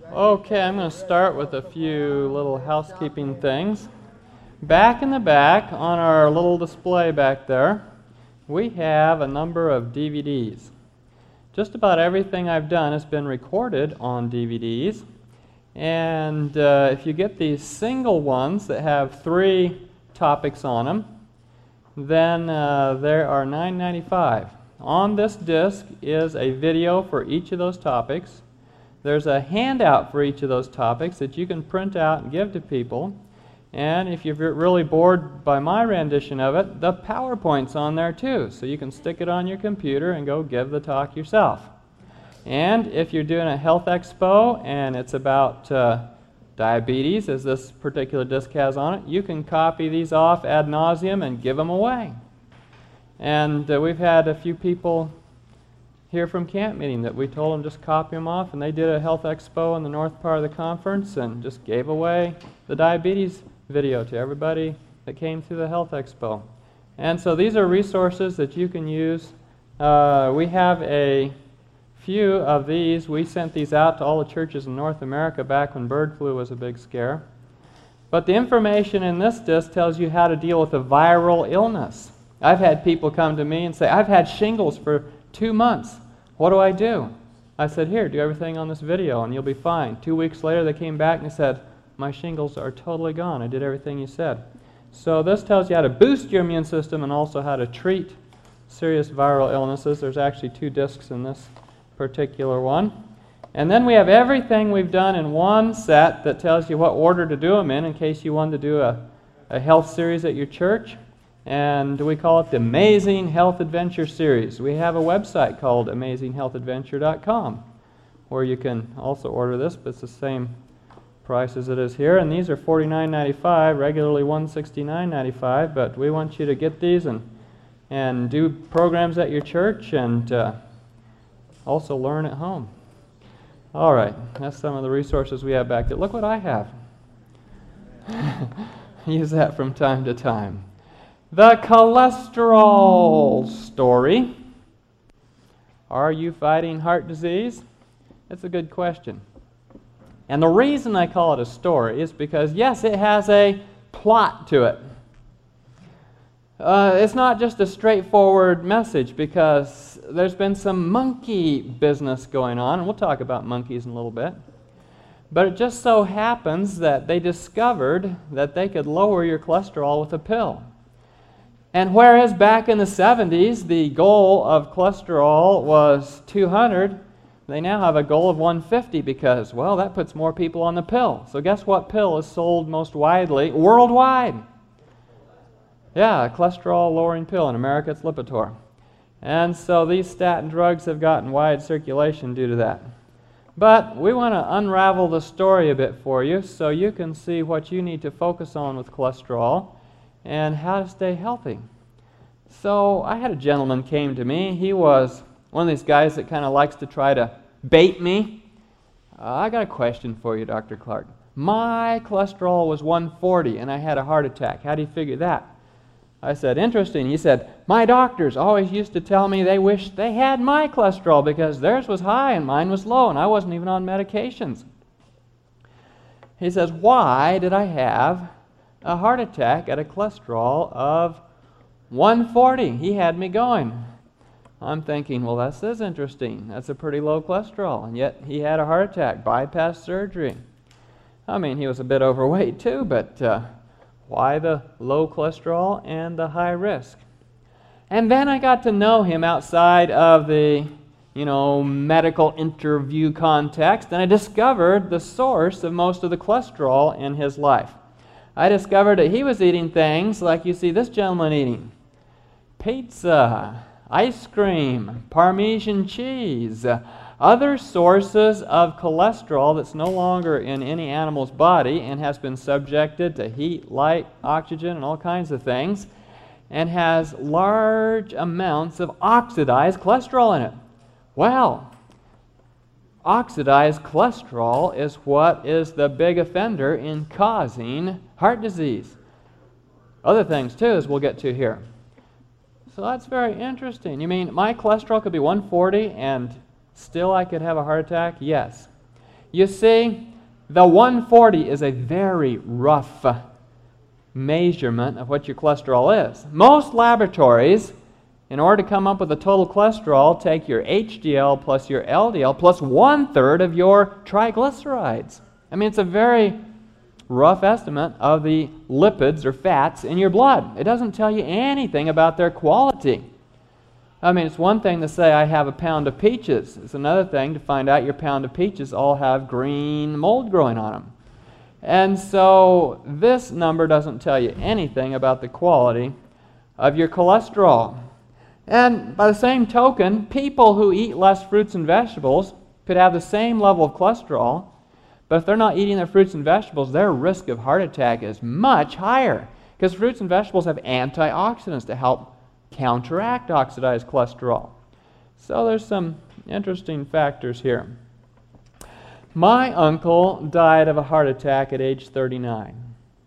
Okay, I'm going to start with a few little housekeeping things. Back in the back, on our little display back there, we have a number of DVDs. Just about everything I've done has been recorded on DVDs. And if you get these single ones that have 3 topics on them, then there are $9.95. On this disc is a video for each of those topics. There's a handout for each of those topics that you can print out and give to people. And if you're really bored by my rendition of it, the PowerPoint's on there too. So you can stick it on your computer and go give the talk yourself. And if you're doing a health expo and it's about diabetes, as this particular disc has on it, you can copy these off ad nauseum and give them away. And we've had a few people here from camp meeting that we told them just copy them off, and they did a health expo in the north part of the conference and just gave away the diabetes video to everybody that came through the health expo. And so these are resources that you can use. We have a few of these. We sent these out to all the churches in North America back when bird flu was a big scare. But the information in this disc tells you how to deal with a viral illness. I've had people come to me and say, I've had shingles for 2 months. What do I do? I said, here, do everything on this video and you'll be fine. 2 weeks later they came back and they said, my shingles are totally gone. I did everything you said. So this tells you how to boost your immune system and also how to treat serious viral illnesses. There's actually 2 discs in this particular one. And then we have everything we've done in one set that tells you what order to do them in case you want to do a health series at your church. And we call it the Amazing Health Adventure Series. We have a website called AmazingHealthAdventure.com where you can also order this, but it's the same price as it is here. And these are $49.95, regularly $169.95, but we want you to get these and do programs at your church and also learn at home. All right, that's some of the resources we have back there. Look what I have. Use that from time to time. The cholesterol story. Are you fighting heart disease? That's a good question. And the reason I call it a story is because, yes, it has a plot to it. It's not just a straightforward message because there's been some monkey business going on, and we'll talk about monkeys in a little bit. But it just so happens that they discovered that they could lower your cholesterol with a pill. And whereas back in the 70s, the goal of cholesterol was 200, they now have a goal of 150 because, well, that puts more people on the pill. So guess what pill is sold most widely worldwide? Yeah, a cholesterol-lowering pill. In America, it's Lipitor. And so these statin drugs have gotten wide circulation due to that. But we want to unravel the story a bit for you so you can see what you need to focus on with cholesterol and how to stay healthy. So I had a gentleman came to me. He was one of these guys that kind of likes to try to bait me. I got a question for you, Dr. Clark. My cholesterol was 140 and I had a heart attack. How do you figure that? I said, interesting. He said, my doctors always used to tell me they wished they had my cholesterol because theirs was high and mine was low and I wasn't even on medications. He says, why did I have a heart attack at a cholesterol of 140? He had me going. I'm thinking, well, this is interesting. That's a pretty low cholesterol. And yet he had a heart attack, bypass surgery. I mean, he was a bit overweight too, but why the low cholesterol and the high risk? And then I got to know him outside of the, medical interview context, and I discovered the source of most of the cholesterol in his life. I discovered that he was eating things like you see this gentleman eating. Pizza, ice cream, Parmesan cheese, other sources of cholesterol that's no longer in any animal's body and has been subjected to heat, light, oxygen, and all kinds of things, and has large amounts of oxidized cholesterol in it. Well, oxidized cholesterol is what is the big offender in causing heart disease. Other things too, as we'll get to here. So that's very interesting. You mean my cholesterol could be 140 and still I could have a heart attack? Yes. You see, the 140 is a very rough measurement of what your cholesterol is. Most laboratories, in order to come up with a total cholesterol, take your HDL plus your LDL plus 1/3 of your triglycerides. I mean, it's a very rough estimate of the lipids or fats in your blood. It doesn't tell you anything about their quality. I mean, it's one thing to say I have a pound of peaches. It's another thing to find out your pound of peaches all have green mold growing on them. And so this number doesn't tell you anything about the quality of your cholesterol. And by the same token, people who eat less fruits and vegetables could have the same level of cholesterol, but if they're not eating their fruits and vegetables, their risk of heart attack is much higher, because fruits and vegetables have antioxidants to help counteract oxidized cholesterol. So there's some interesting factors here. My uncle died of a heart attack at age 39.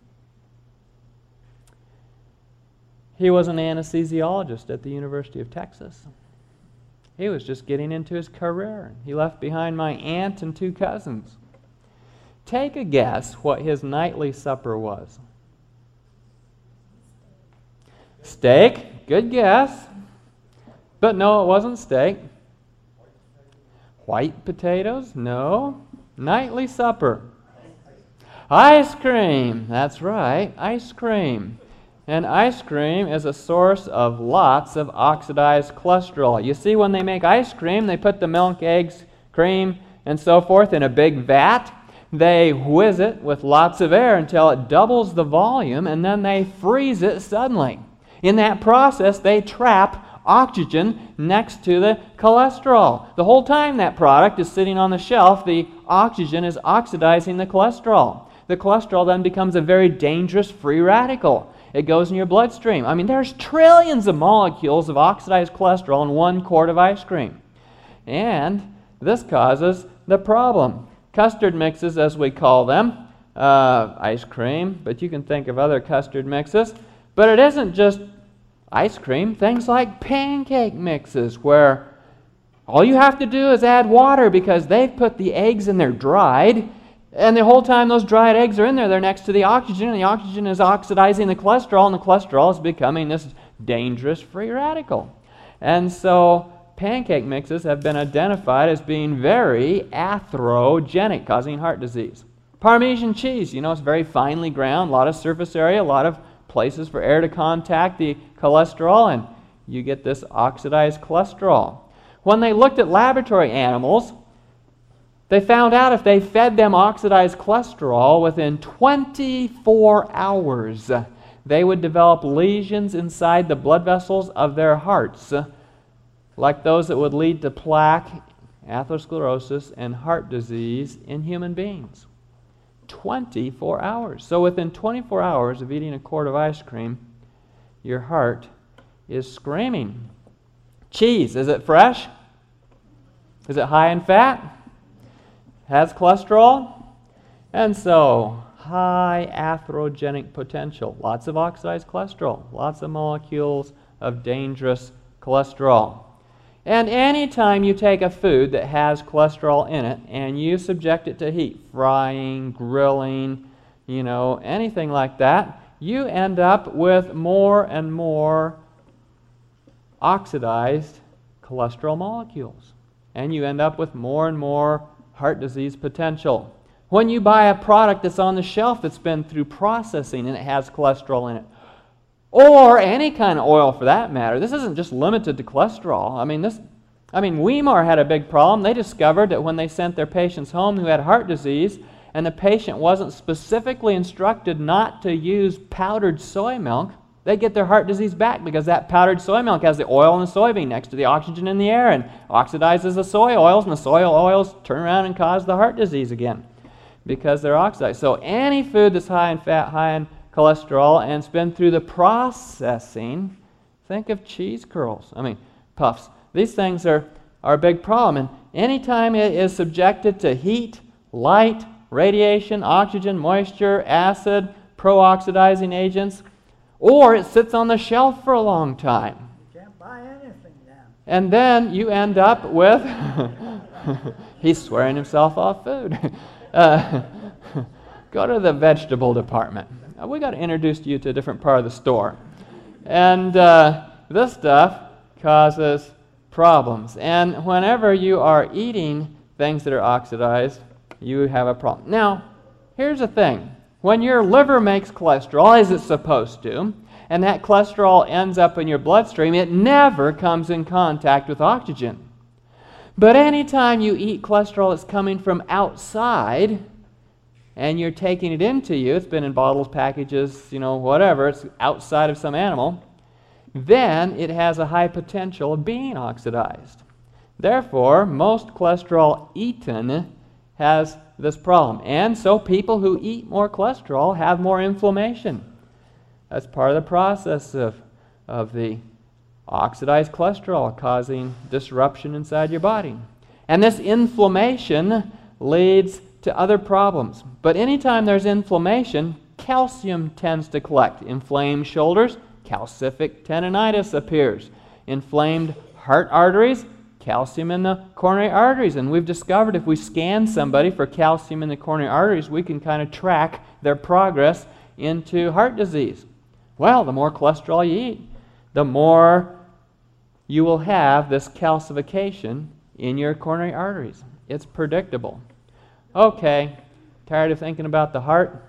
He was an anesthesiologist at the University of Texas. He was just getting into his career. He left behind my aunt and 2 cousins. Take a guess what his nightly supper was. Steak. Good guess. But no, it wasn't steak. White potatoes? No. Nightly supper. Ice cream. That's right, ice cream. And ice cream is a source of lots of oxidized cholesterol. You see, when they make ice cream, they put the milk, eggs, cream, and so forth in a big vat. They whiz it with lots of air until it doubles the volume, and then they freeze it suddenly. In that process, they trap oxygen next to the cholesterol. The whole time that product is sitting on the shelf, the oxygen is oxidizing the cholesterol. The cholesterol then becomes a very dangerous free radical. It goes in your bloodstream. I mean, there's trillions of molecules of oxidized cholesterol in 1 quart of ice cream. And this causes the problem. Custard mixes, as we call them, ice cream, but you can think of other custard mixes. But it isn't just ice cream. Things like pancake mixes, where all you have to do is add water because they've put the eggs in there dried, and the whole time those dried eggs are in there, they're next to the oxygen, and the oxygen is oxidizing the cholesterol, and the cholesterol is becoming this dangerous free radical. And so pancake mixes have been identified as being very atherogenic, causing heart disease. Parmesan cheese, you know, it's very finely ground, a lot of surface area, a lot of places for air to contact the cholesterol, and you get this oxidized cholesterol. When they looked at laboratory animals, they found out if they fed them oxidized cholesterol within 24 hours, they would develop lesions inside the blood vessels of their hearts, like those that would lead to plaque, atherosclerosis, and heart disease in human beings. 24 hours. So within 24 hours of eating a quart of ice cream, your heart is screaming. Cheese, is it fresh? Is it high in fat? Has cholesterol? And so, high atherogenic potential. Lots of oxidized cholesterol. Lots of molecules of dangerous cholesterol. And anytime you take a food that has cholesterol in it and you subject it to heat, frying, grilling, you know, anything like that, you end up with more and more oxidized cholesterol molecules. And you end up with more and more heart disease potential. When you buy a product that's on the shelf that's been through processing and it has cholesterol in it, or any kind of oil for that matter. This isn't just limited to cholesterol. I mean, Weimar had a big problem. They discovered that when they sent their patients home who had heart disease, and the patient wasn't specifically instructed not to use powdered soy milk, they get their heart disease back because that powdered soy milk has the oil in the soybean next to the oxygen in the air and oxidizes the soy oils, and the soy oils turn around and cause the heart disease again because they're oxidized. So any food that's high in fat, high in cholesterol, and it's been through the processing. Think of cheese curls. Puffs. These things are a big problem. And anytime it is subjected to heat, light, radiation, oxygen, moisture, acid, pro-oxidizing agents, or it sits on the shelf for a long time. You can't buy anything then. And then you end up with He's swearing himself off food. Go to the vegetable department. We got to introduce you to a different part of the store. And this stuff causes problems. And whenever you are eating things that are oxidized, you have a problem. Now, here's the thing. When your liver makes cholesterol, as it's supposed to, and that cholesterol ends up in your bloodstream, it never comes in contact with oxygen. But anytime you eat cholesterol that's coming from outside, and you're taking it into you, it's been in bottles, packages, whatever, it's outside of some animal, then it has a high potential of being oxidized. Therefore, most cholesterol eaten has this problem. And so people who eat more cholesterol have more inflammation. That's part of the process of the oxidized cholesterol causing disruption inside your body. And this inflammation leads to other problems. But anytime there's inflammation, calcium tends to collect. Inflamed shoulders, calcific tendinitis appears. Inflamed heart arteries, calcium in the coronary arteries. And we've discovered if we scan somebody for calcium in the coronary arteries, we can kind of track their progress into heart disease. Well, the more cholesterol you eat, the more you will have this calcification in your coronary arteries. It's predictable. Okay, tired of thinking about the heart?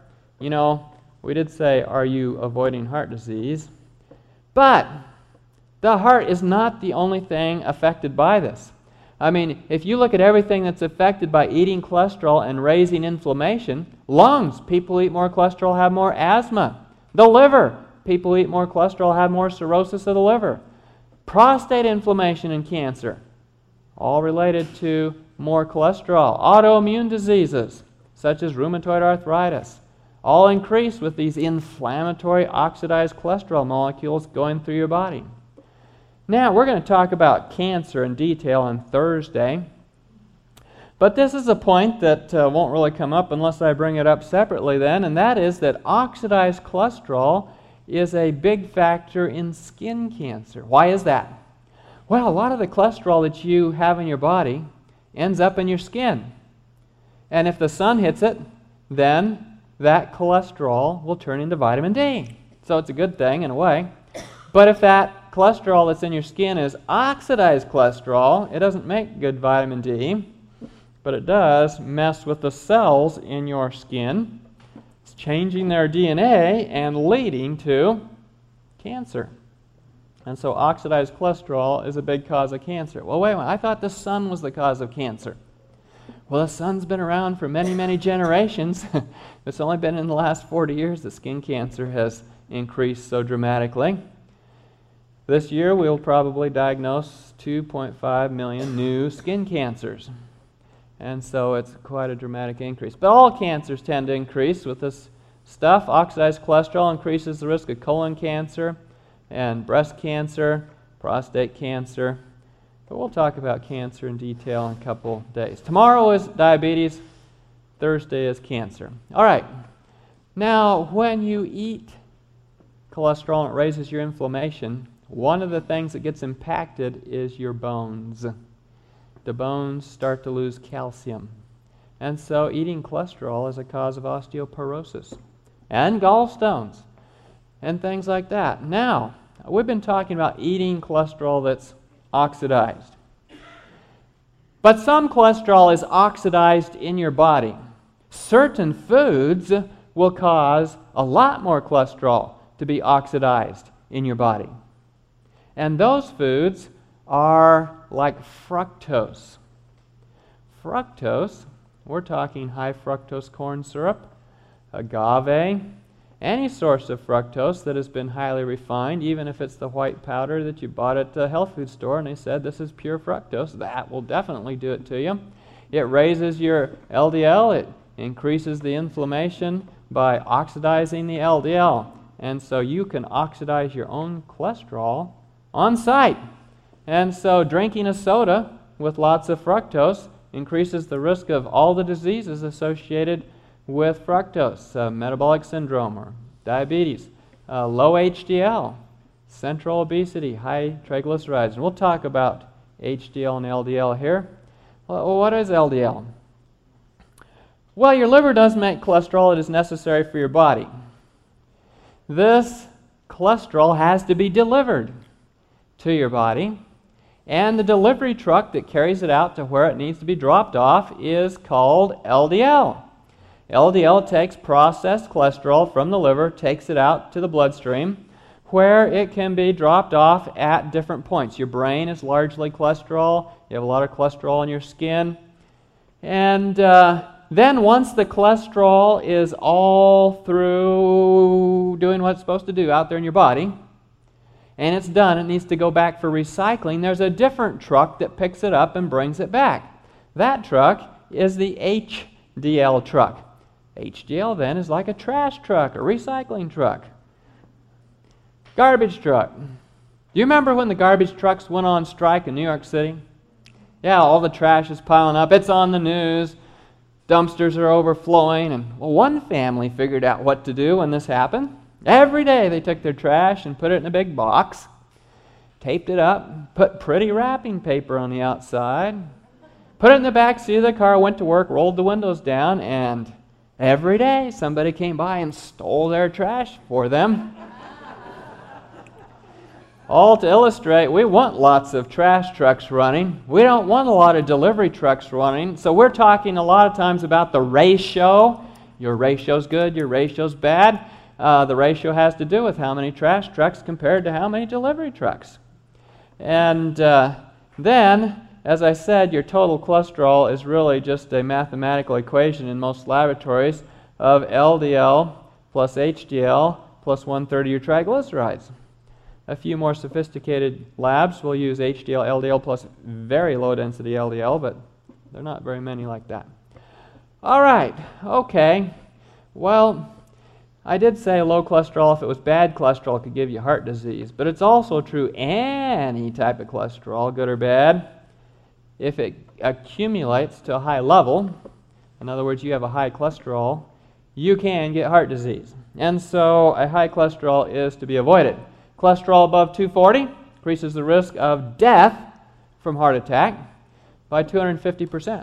We did say, are you avoiding heart disease? But the heart is not the only thing affected by this. I mean, if you look at everything that's affected by eating cholesterol and raising inflammation, lungs, people who eat more cholesterol have more asthma. The liver, people who eat more cholesterol have more cirrhosis of the liver. Prostate inflammation and cancer, all related to more cholesterol. Autoimmune diseases, such as rheumatoid arthritis, all increase with these inflammatory oxidized cholesterol molecules going through your body. Now, we're going to talk about cancer in detail on Thursday. But this is a point that won't really come up unless I bring it up separately then, and that is that oxidized cholesterol is a big factor in skin cancer. Why is that? Well, a lot of the cholesterol that you have in your body ends up in your skin. And if the sun hits it, then that cholesterol will turn into vitamin D. So it's a good thing in a way. But if that cholesterol that's in your skin is oxidized cholesterol, it doesn't make good vitamin D, but it does mess with the cells in your skin. It's changing their DNA and leading to cancer. And so oxidized cholesterol is a big cause of cancer. Well, wait a minute, I thought the sun was the cause of cancer. Well, the sun's been around for many, many generations. It's only been in the last 40 years that skin cancer has increased so dramatically. This year, we'll probably diagnose 2.5 million new skin cancers. And so it's quite a dramatic increase. But all cancers tend to increase with this stuff. Oxidized cholesterol increases the risk of colon cancer and breast cancer, prostate cancer. But we'll talk about cancer in detail in a couple days. Tomorrow is diabetes. Thursday is cancer. All right. Now, when you eat cholesterol and it raises your inflammation, one of the things that gets impacted is your bones. The bones start to lose calcium. And so eating cholesterol is a cause of osteoporosis and gallstones and things like that. Now, we've been talking about eating cholesterol that's oxidized. But some cholesterol is oxidized in your body. Certain foods will cause a lot more cholesterol to be oxidized in your body. And those foods are like fructose. Fructose, we're talking high fructose corn syrup, agave, any source of fructose that has been highly refined, even if it's the white powder that you bought at the health food store and they said this is pure fructose, that will definitely do it to you. It raises your LDL, it increases the inflammation by oxidizing the LDL. And so you can oxidize your own cholesterol on site. And so drinking a soda with lots of fructose increases the risk of all the diseases associated with fructose, metabolic syndrome or diabetes, low HDL, central obesity, high triglycerides. And we'll talk about HDL and LDL here. Well, what is LDL? Well, your liver does make cholesterol that is necessary for your body. This cholesterol has to be delivered to your body, and the delivery truck that carries it out to where it needs to be dropped off is called LDL. LDL takes processed cholesterol from the liver, takes it out to the bloodstream, where it can be dropped off at different points. Your brain is largely cholesterol. You have a lot of cholesterol in your skin. And then once the cholesterol is all through doing what it's supposed to do out there in your body, and it's done, it needs to go back for recycling, there's a different truck that picks it up and brings it back. That truck is the HDL truck. HDL then is like a trash truck, a recycling truck. Garbage truck. Do you remember when the garbage trucks went on strike in New York City? Yeah, all the trash is piling up. It's on the news. Dumpsters are overflowing. And one family figured out what to do when this happened. Every day they took their trash and put it in a big box, taped it up, put pretty wrapping paper on the outside, put it in the back seat of the car, went to work, rolled the windows down, and every day somebody came by and stole their trash for them. All to illustrate, we want lots of trash trucks running. We don't want a lot of delivery trucks running. So we're talking a lot of times about the ratio. Your ratio's good, your ratio's bad. The ratio has to do with how many trash trucks compared to how many delivery trucks. And then, as I said, your total cholesterol is really just a mathematical equation in most laboratories of LDL plus HDL plus 1/3 of your triglycerides. A few more sophisticated labs will use HDL, LDL plus very low density LDL, but there are not very many like that. All right, okay. Well, I did say low cholesterol, if it was bad cholesterol, could give you heart disease. But it's also true any type of cholesterol, good or bad, if it accumulates to a high level, in other words, you have a high cholesterol, you can get heart disease. And so a high cholesterol is to be avoided. Cholesterol above 240 increases the risk of death from heart attack by 250%.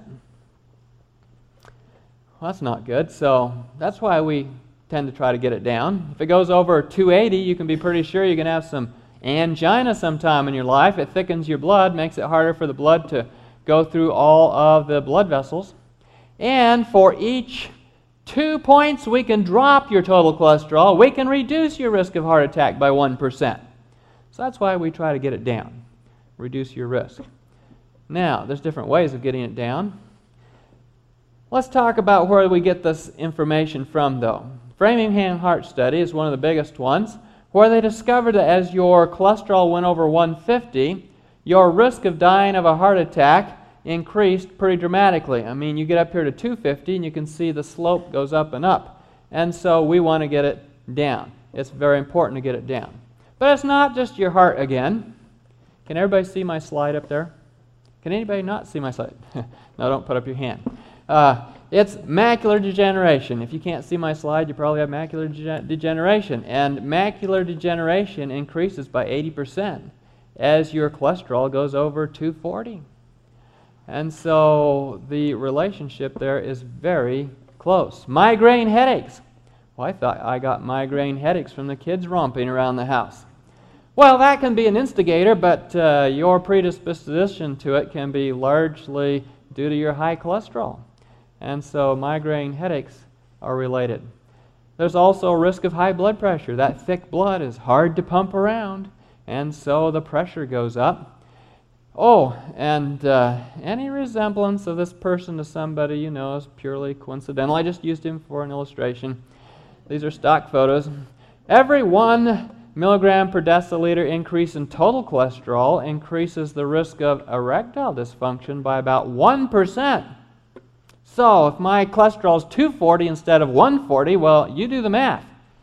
Well, that's not good, so that's why we tend to try to get it down. If it goes over 280, you can be pretty sure you're going to have some angina sometime in your life. It thickens your blood, makes it harder for the blood to go through all of the blood vessels. And for each 2 points we can drop your total cholesterol, we can reduce your risk of heart attack by 1%. So that's why we try to get it down, reduce your risk. Now, there's different ways of getting it down. Let's talk about where we get this information from, though. Framingham Heart Study is one of the biggest ones, where they discovered that as your cholesterol went over 150, your risk of dying of a heart attack increased pretty dramatically. I mean, you get up here to 250 and you can see the slope goes up and up. And so we want to get it down. It's very important to get it down. But it's not just your heart again. Can everybody see my slide up there? Can anybody not see my slide? No, don't put up your hand. It's macular degeneration. If you can't see my slide, you probably have macular degeneration. And macular degeneration increases by 80% as your cholesterol goes over 240. And so the relationship there is very close. Migraine headaches. Well, I thought I got migraine headaches from the kids romping around the house. Well, that can be an instigator, but your predisposition to it can be largely due to your high cholesterol. And so migraine headaches are related. There's also a risk of high blood pressure. That thick blood is hard to pump around, and so the pressure goes up. Oh, and any resemblance of this person to somebody you know is purely coincidental. I just used him for an illustration. These are stock photos. Every 1 milligram per deciliter increase in total cholesterol increases the risk of erectile dysfunction by about 1%. So if my cholesterol is 240 instead of 140, well, you do the math.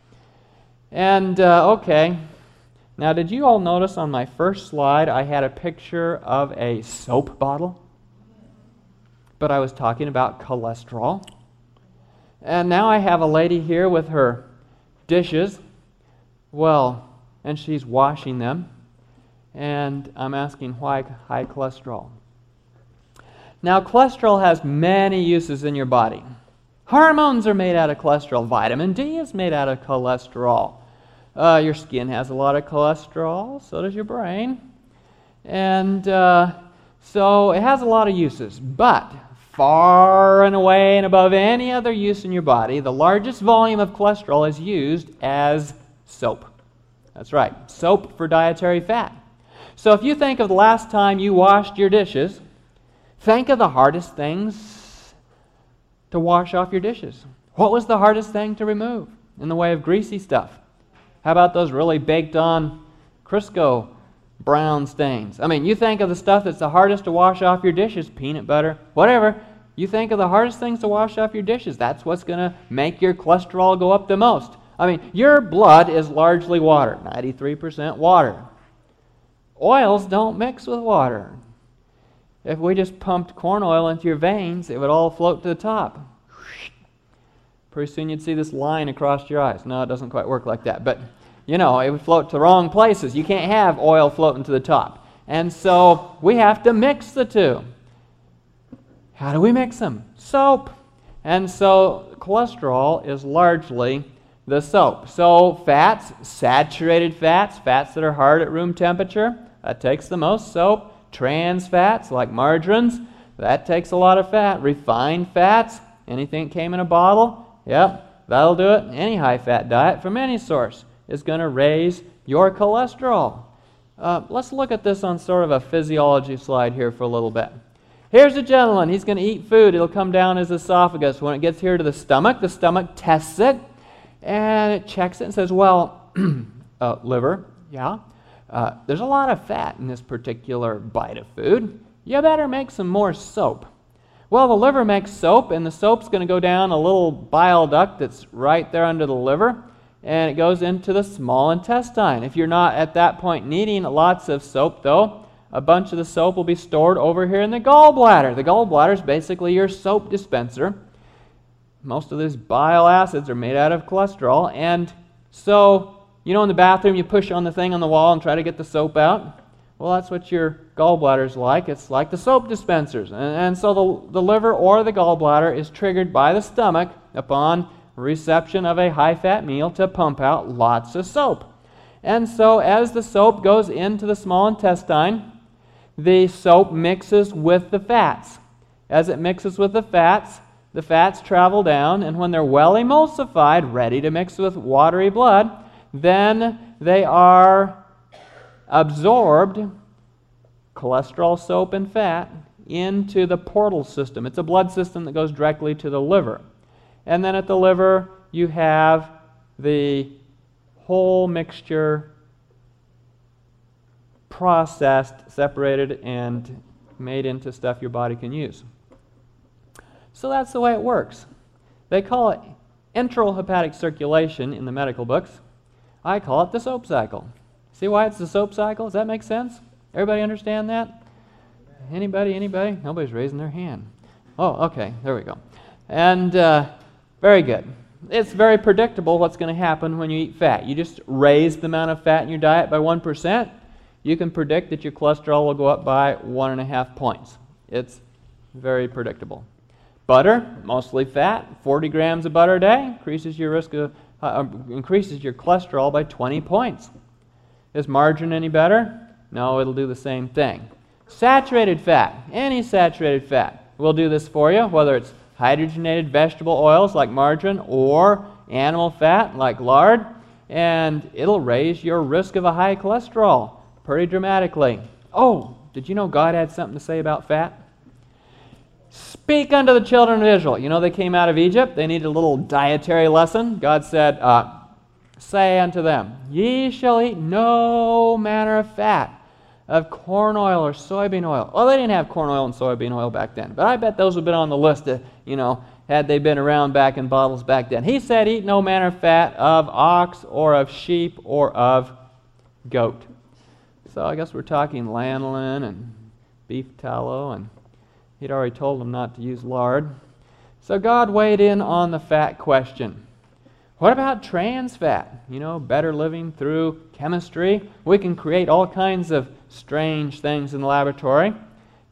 And, okay. Now, did you all notice on my first slide I had a picture of a soap bottle? But I was talking about cholesterol. And now I have a lady here with her dishes. Well, and she's washing them. And I'm asking why high cholesterol. Now, cholesterol has many uses in your body. Hormones are made out of cholesterol. Vitamin D is made out of cholesterol. Your skin has a lot of cholesterol, so does your brain. And so it has a lot of uses. But far and away and above any other use in your body, the largest volume of cholesterol is used as soap. That's right, soap for dietary fat. So if you think of the last time you washed your dishes, think of the hardest things to wash off your dishes. What was the hardest thing to remove in the way of greasy stuff? How about those really baked on Crisco brown stains? I mean, you think of the stuff that's the hardest to wash off your dishes, peanut butter, whatever. You think of the hardest things to wash off your dishes. That's what's going to make your cholesterol go up the most. I mean, your blood is largely water, 93% water. Oils don't mix with water. If we just pumped corn oil into your veins, it would all float to the top. Pretty soon you'd see this line across your eyes. No, it doesn't quite work like that. But, you know, it would float to the wrong places. You can't have oil floating to the top. And so we have to mix the two. How do we mix them? Soap. And so cholesterol is largely the soap. So fats, saturated fats, fats that are hard at room temperature, that takes the most soap. Trans fats like margarines, that takes a lot of fat. Refined fats, anything that came in a bottle, yep, that'll do it. Any high-fat diet from any source is going to raise your cholesterol. Let's look at this on sort of a physiology slide here for a little bit. Here's a gentleman. He's going to eat food. It'll come down his esophagus. When it gets here to the stomach tests it, and it checks it and says, well, liver, yeah, there's a lot of fat in this particular bite of food. You better make some more soap. Well, the liver makes soap, and the soap's going to go down a little bile duct that's right there under the liver, and it goes into the small intestine. If you're not at that point needing lots of soap, though, a bunch of the soap will be stored over here in the gallbladder. The gallbladder is basically your soap dispenser. Most of these bile acids are made out of cholesterol, and so, you know, in the bathroom you push on the thing on the wall and try to get the soap out? Well, that's what your gallbladder's like. It's like the soap dispensers. And so the liver or the gallbladder is triggered by the stomach upon reception of a high-fat meal to pump out lots of soap. And so as the soap goes into the small intestine, the soap mixes with the fats. As it mixes with the fats travel down, and when they're well emulsified, ready to mix with watery blood, then they are absorbed, cholesterol, soap, and fat, into the portal system. It's a blood system that goes directly to the liver. And then at the liver, you have the whole mixture processed, separated, and made into stuff your body can use. So that's the way it works. They call it enteral hepatic circulation in the medical books. I call it the soap cycle. See why it's the soap cycle? Does that make sense? Everybody understand that? Anybody? Nobody's raising their hand. Oh, okay, there we go. And very good. It's very predictable what's going to happen when you eat fat. You just raise the amount of fat in your diet by 1%. You can predict that your cholesterol will go up by 1.5 points. It's very predictable. Butter, mostly fat, 40 grams of butter a day increases your risk of increases your cholesterol by 20 points. Is margarine any better? No, it'll do the same thing. Saturated fat, any saturated fat will do this for you, whether it's hydrogenated vegetable oils like margarine or animal fat like lard, and it'll raise your risk of a high cholesterol pretty dramatically. Oh, did you know God had something to say about fat? Speak unto the children of Israel. You know they came out of Egypt. They needed a little dietary lesson. God said, say unto them, ye shall eat no manner of fat, of corn oil or soybean oil. Well, they didn't have corn oil and soybean oil back then, but I bet those would have been on the list, had they been around back in bottles back then. He said, eat no manner of fat of ox or of sheep or of goat. So I guess we're talking lanolin and beef tallow, and he'd already told them not to use lard. So God weighed in on the fat question. What about trans fat? Better living through chemistry. We can create all kinds of strange things in the laboratory.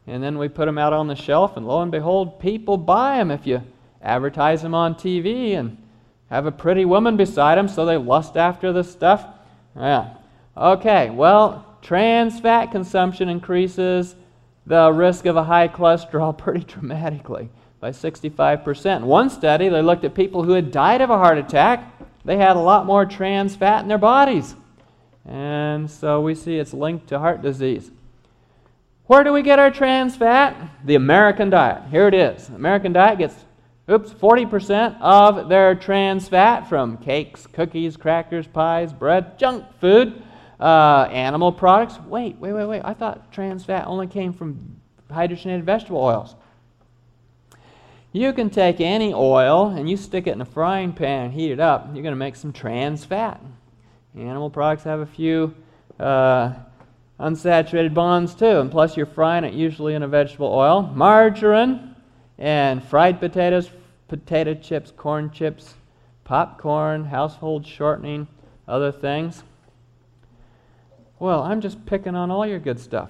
And then we put them out on the shelf, and lo and behold, people buy them if you advertise them on TV and have a pretty woman beside them, so they lust after this stuff. Yeah. Okay, well, trans fat consumption increases the risk of a high cholesterol pretty dramatically, by 65%. In one study, they looked at people who had died of a heart attack. They had a lot more trans fat in their bodies. And so we see it's linked to heart disease. Where do we get our trans fat? The American diet. Here it is. The American diet gets 40% of their trans fat from cakes, cookies, crackers, pies, bread, junk food, animal products. Wait. I thought trans fat only came from hydrogenated vegetable oils. You can take any oil and you stick it in a frying pan and heat it up. You're going to make some trans fat. Animal products have a few unsaturated bonds too, and plus you're frying it usually in a vegetable oil. Margarine and fried potatoes, potato chips, corn chips, popcorn, household shortening, other things. Well, I'm just picking on all your good stuff.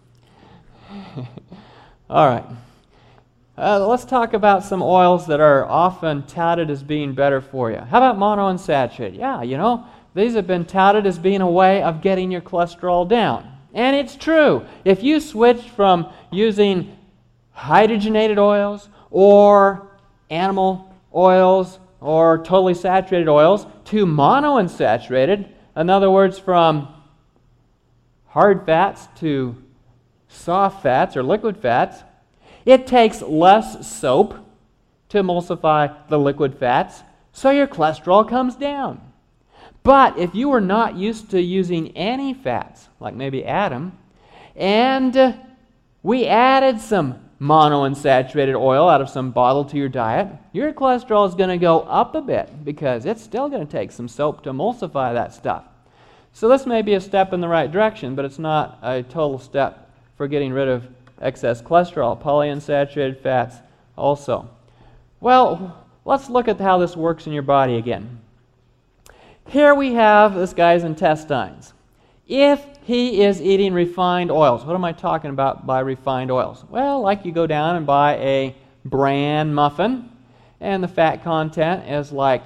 All right. Let's talk about some oils that are often touted as being better for you. How about monounsaturated? Yeah, you know, these have been touted as being a way of getting your cholesterol down. And it's true. If you switch from using hydrogenated oils or animal oils or totally saturated oils to monounsaturated, in other words, from hard fats to soft fats or liquid fats, it takes less soap to emulsify the liquid fats, so your cholesterol comes down. But if you were not used to using any fats, like maybe Adam, and we added some monounsaturated oil out of some bottle to your diet, your cholesterol is going to go up a bit because it's still going to take some soap to emulsify that stuff. So this may be a step in the right direction, but it's not a total step for getting rid of excess cholesterol. Polyunsaturated fats also. Well, let's look at how this works in your body again. Here we have this guy's intestines. If he is eating refined oils, what am I talking about by refined oils? Well, like you go down and buy a bran muffin, and the fat content is like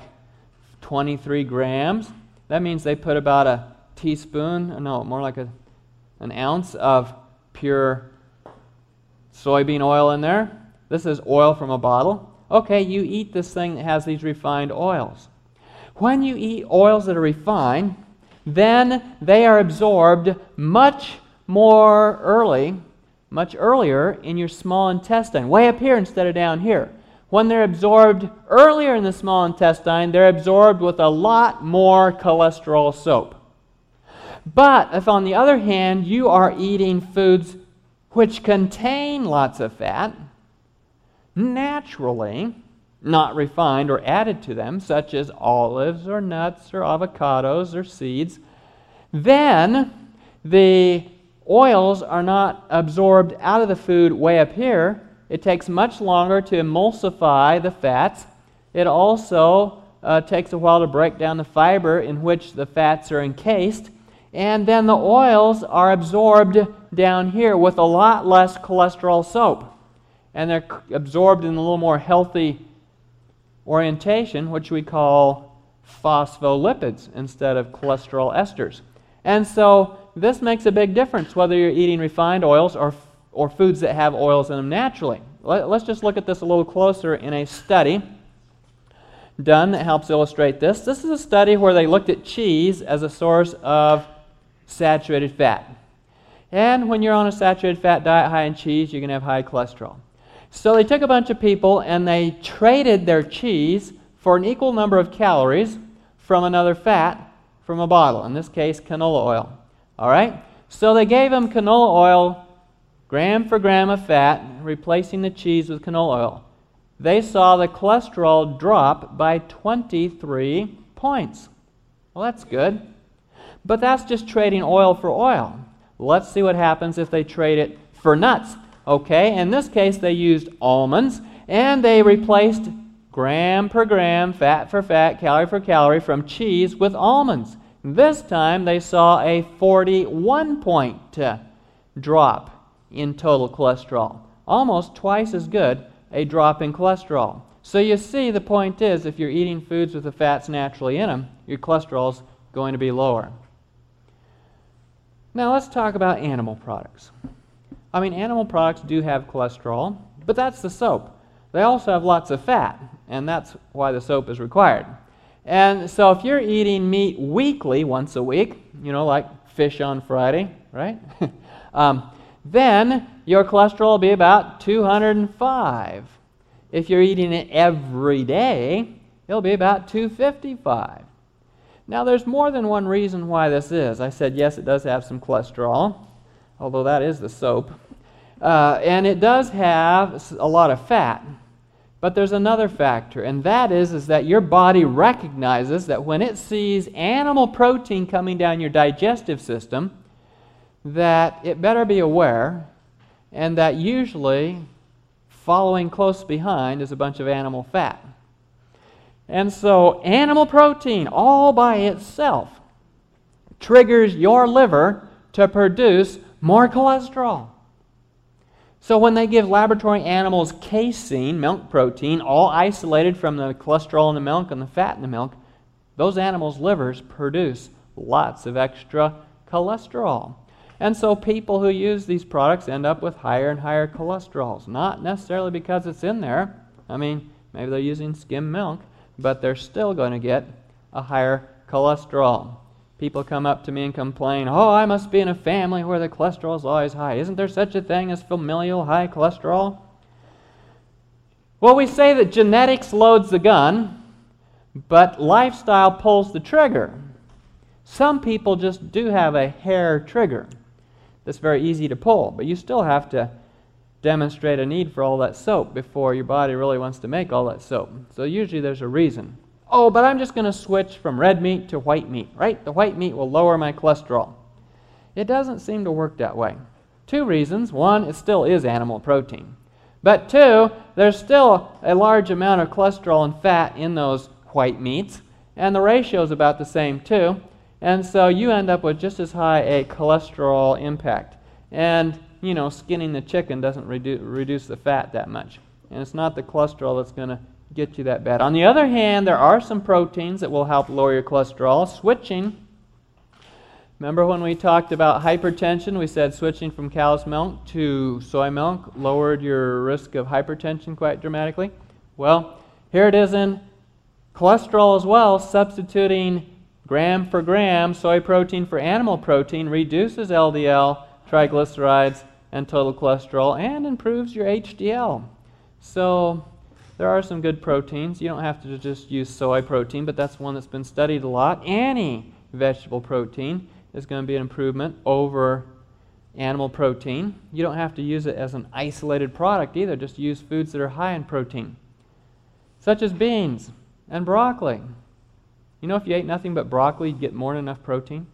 23 grams. That means they put about a teaspoon, no, more like an ounce of pure soybean oil in there. This is oil from a bottle. Okay, you eat this thing that has these refined oils. When you eat oils that are refined, then they are absorbed much earlier in your small intestine, way up here instead of down here. When they're absorbed earlier in the small intestine, they're absorbed with a lot more cholesterol soap. But if, on the other hand, you are eating foods which contain lots of fat, naturally, not refined or added to them, such as olives or nuts or avocados or seeds, then the oils are not absorbed out of the food way up here. It takes much longer to emulsify the fats. It also takes a while to break down the fiber in which the fats are encased. And then the oils are absorbed down here with a lot less cholesterol soap. And they're absorbed in a little more healthy orientation, which we call phospholipids instead of cholesterol esters. And so this makes a big difference whether you're eating refined oils or foods that have oils in them naturally. Let's just look at this a little closer in a study done that helps illustrate this. This is a study where they looked at cheese as a source of saturated fat. And when you're on a saturated fat diet high in cheese, you're going to have high cholesterol. So they took a bunch of people and they traded their cheese for an equal number of calories from another fat from a bottle, in this case canola oil. All right? So they gave them canola oil, gram for gram of fat, replacing the cheese with canola oil. They saw the cholesterol drop by 23 points. Well, that's good. But that's just trading oil for oil. Let's see what happens if they trade it for nuts. Okay, in this case they used almonds, and they replaced gram per gram, fat for fat, calorie for calorie from cheese with almonds. This time they saw a 41-point drop in total cholesterol. Almost twice as good a drop in cholesterol. So you see, the point is, if you're eating foods with the fats naturally in them, your cholesterol's going to be lower. Now let's talk about animal products. I mean, animal products do have cholesterol, but that's the soap. They also have lots of fat, and that's why the soap is required. And so if you're eating meat weekly, once a week, like fish on Friday, right? Then your cholesterol will be about 205. If you're eating it every day, it'll be about 255. Now, there's more than one reason why this is. I said, yes, it does have some cholesterol, although that is the soap. And it does have a lot of fat. But there's another factor, and that is that your body recognizes that when it sees animal protein coming down your digestive system, that it better be aware, and that usually following close behind is a bunch of animal fat. And so animal protein all by itself triggers your liver to produce more cholesterol. So when they give laboratory animals casein, milk protein, all isolated from the cholesterol in the milk and the fat in the milk, those animals' livers produce lots of extra cholesterol. And so people who use these products end up with higher and higher cholesterols. Not necessarily because it's in there. I mean, maybe they're using skim milk, but they're still going to get a higher cholesterol. People come up to me and complain, oh, I must be in a family where the cholesterol is always high. Isn't there such a thing as familial high cholesterol? Well, we say that genetics loads the gun, but lifestyle pulls the trigger. Some people just do have a hair trigger that's very easy to pull, but you still have to demonstrate a need for all that soap before your body really wants to make all that soap. So usually there's a reason. Oh, but I'm just going to switch from red meat to white meat, right? The white meat will lower my cholesterol. It doesn't seem to work that way. Two reasons. One, it still is animal protein. But two, there's still a large amount of cholesterol and fat in those white meats, and the ratio is about the same too. And so you end up with just as high a cholesterol impact. And, skinning the chicken doesn't reduce the fat that much. And it's not the cholesterol that's going to get you that bad. On the other hand, there are some proteins that will help lower your cholesterol. Switching. Remember when we talked about hypertension, we said switching from cow's milk to soy milk lowered your risk of hypertension quite dramatically? Well, here it is in cholesterol as well. Substituting gram for gram soy protein for animal protein reduces LDL, triglycerides, and total cholesterol, and improves your HDL. So there are some good proteins. You don't have to just use soy protein, but that's one that's been studied a lot. Any vegetable protein is going to be an improvement over animal protein. You don't have to use it as an isolated product either. Just use foods that are high in protein, such as beans and broccoli. If you ate nothing but broccoli, you'd get more than enough protein.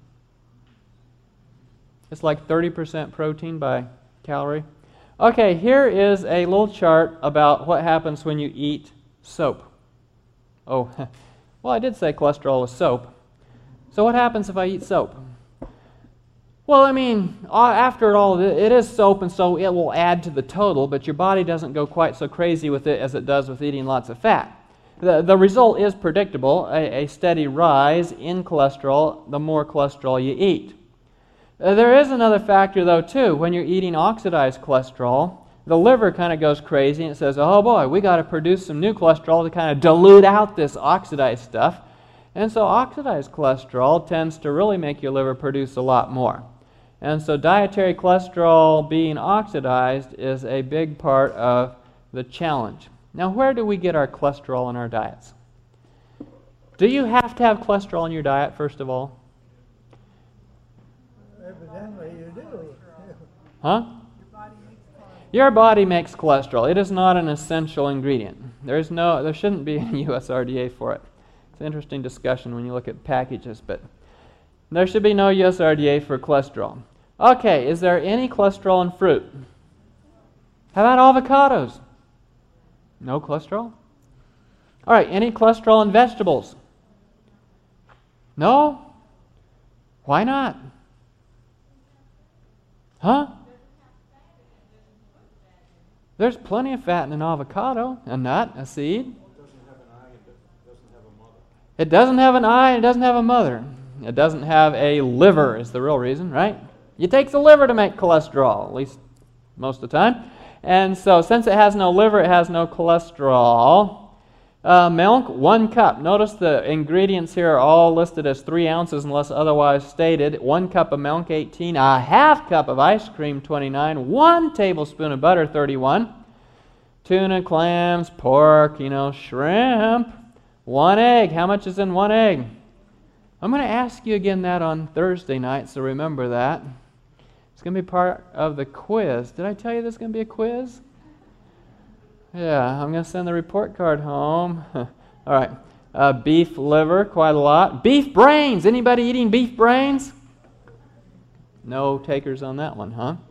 It's like 30% protein by calorie. Okay, here is a little chart about what happens when you eat soap. Oh, well, I did say cholesterol was soap. So what happens if I eat soap? Well, I mean, after all, it is soap, and so it will add to the total, but your body doesn't go quite so crazy with it as it does with eating lots of fat. The result is predictable, a steady rise in cholesterol the more cholesterol you eat. There is another factor, though, too. When you're eating oxidized cholesterol, the liver kind of goes crazy and it says, oh boy, we got to produce some new cholesterol to kind of dilute out this oxidized stuff. And so oxidized cholesterol tends to really make your liver produce a lot more. And so dietary cholesterol being oxidized is a big part of the challenge. Now, where do we get our cholesterol in our diets? Do you have to have cholesterol in your diet, first of all? Evidently you do. Huh? Your body makes cholesterol. It is not an essential ingredient. There shouldn't be any USRDA for it. It's an interesting discussion when you look at packages, but there should be no USRDA for cholesterol. Okay, is there any cholesterol in fruit? How about avocados? No cholesterol? All right, any cholesterol in vegetables? No? Why not? Huh? There's plenty of fat in an avocado, a nut, a seed. It doesn't have an eye, it doesn't have a mother. It doesn't have a liver is the real reason, right? You take the liver to make cholesterol, at least most of the time. And so since it has no liver, it has no cholesterol. Milk, 1 cup. Notice the ingredients here are all listed as 3 ounces unless otherwise stated. 1 cup of milk, 18. A half cup of ice cream, 29. 1 tablespoon of butter, 31. Tuna, clams, pork, shrimp. 1 egg. How much is in 1 egg? I'm going to ask you again that on Thursday night, so remember that. It's going to be part of the quiz. Did I tell you there's going to be a quiz? Yeah, I'm going to send the report card home. All right. Beef liver, quite a lot. Beef brains. Anybody eating beef brains? No takers on that one, huh?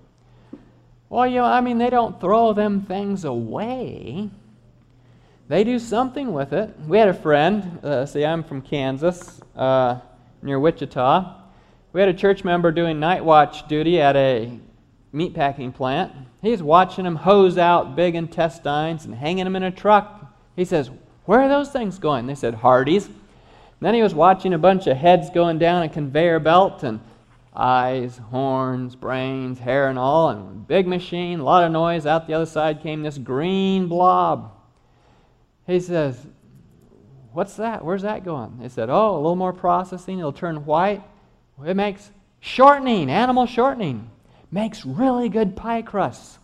Well, they don't throw them things away. They do something with it. We had a friend, I'm from Kansas, near Wichita. We had a church member doing night watch duty at a meatpacking plant. He's watching them hose out big intestines and hanging them in a truck. He says, "Where are those things going?" They said, "Hardee's." And then he was watching a bunch of heads going down a conveyor belt, and eyes, horns, brains, hair and all, and big machine, a lot of noise. Out the other side came this green blob. He says, "What's that? Where's that going?" They said, "Oh, a little more processing, it'll turn white. It makes shortening, animal shortening. Makes really good pie crusts."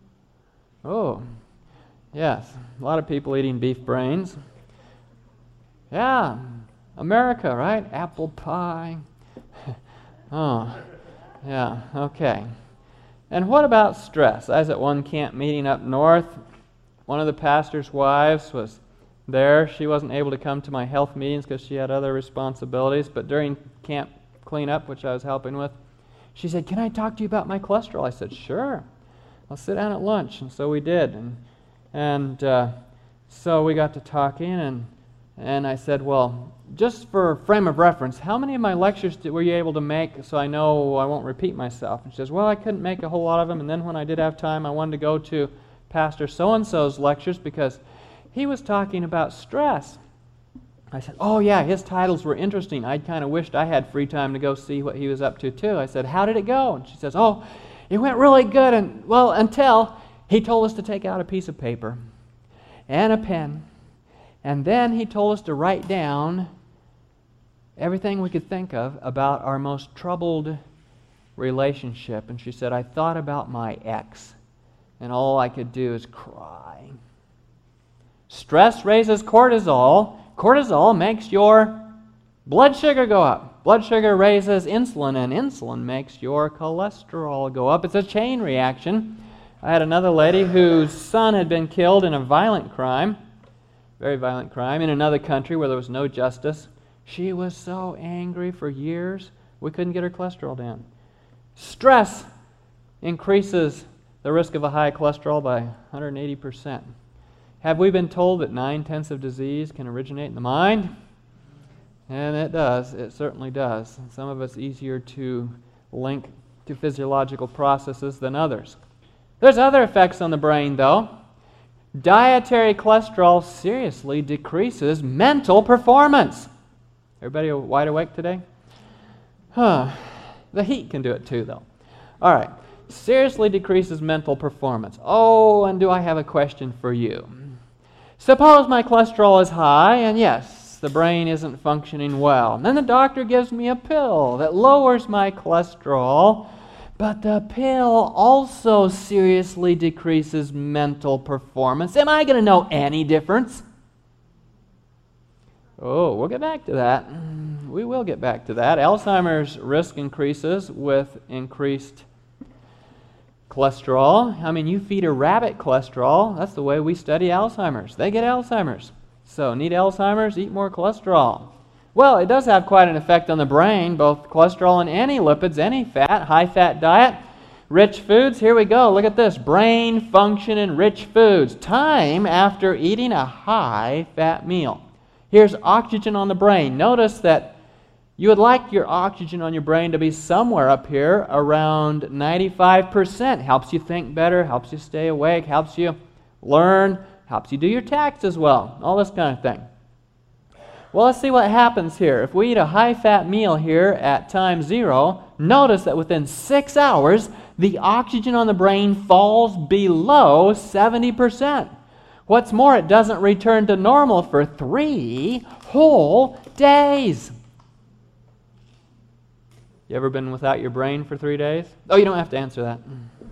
Oh, yes, a lot of people eating beef brains. Yeah, America, right? Apple pie. Oh, yeah, okay. And what about stress? I was at one camp meeting up north. One of the pastor's wives was there. She wasn't able to come to my health meetings because she had other responsibilities, but during camp cleanup, which I was helping with, she said, "Can I talk to you about my cholesterol?" I said, "Sure. I'll sit down at lunch." And so we did. And so we got to talking, and I said, "Well, just for frame of reference, how many of my lectures were you able to make so I know I won't repeat myself?" And she says, "Well, I couldn't make a whole lot of them, and then when I did have time, I wanted to go to Pastor so-and-so's lectures because he was talking about stress." I said, "Oh yeah, his titles were interesting. I kind of wished I had free time to go see what he was up to too." I said, "How did it go?" And she says, "Oh, it went really good, until he told us to take out a piece of paper and a pen, and then he told us to write down everything we could think of about our most troubled relationship." And she said, "I thought about my ex, and all I could do is cry." Stress raises cortisol. Cortisol makes your blood sugar go up. Blood sugar raises insulin, and insulin makes your cholesterol go up. It's a chain reaction. I had another lady whose son had been killed in a violent crime, very violent crime, in another country where there was no justice. She was so angry for years, we couldn't get her cholesterol down. Stress increases the risk of a high cholesterol by 180%. Have we been told that 9/10 of disease can originate in the mind? And it does. It certainly does. Some of it's easier to link to physiological processes than others. There's other effects on the brain, though. Dietary cholesterol seriously decreases mental performance. Everybody wide awake today? The heat can do it too, though. All right. Seriously decreases mental performance. Oh, and do I have a question for you? Suppose my cholesterol is high, and yes, the brain isn't functioning well. And then the doctor gives me a pill that lowers my cholesterol, but the pill also seriously decreases mental performance. Am I going to know any difference? Oh, we'll get back to that. We will get back to that. Alzheimer's risk increases with increased cholesterol. You feed a rabbit cholesterol. That's the way we study Alzheimer's. They get Alzheimer's. So, need Alzheimer's? Eat more cholesterol. Well, it does have quite an effect on the brain, both cholesterol and any lipids, any fat, high-fat diet, rich foods. Here we go. Look at this. Brain function in rich foods. Time after eating a high-fat meal. Here's oxygen on the brain. Notice that You would like your oxygen on your brain to be somewhere up here around 95%. Helps you think better, helps you stay awake, helps you learn, helps you do your taxes well, all this kind of thing. Well, let's see what happens here. If we eat a high-fat meal here at time 0, notice that within 6 hours, the oxygen on the brain falls below 70%. What's more, it doesn't return to normal for 3 whole days. You ever been without your brain for 3 days? Oh, you don't have to answer that.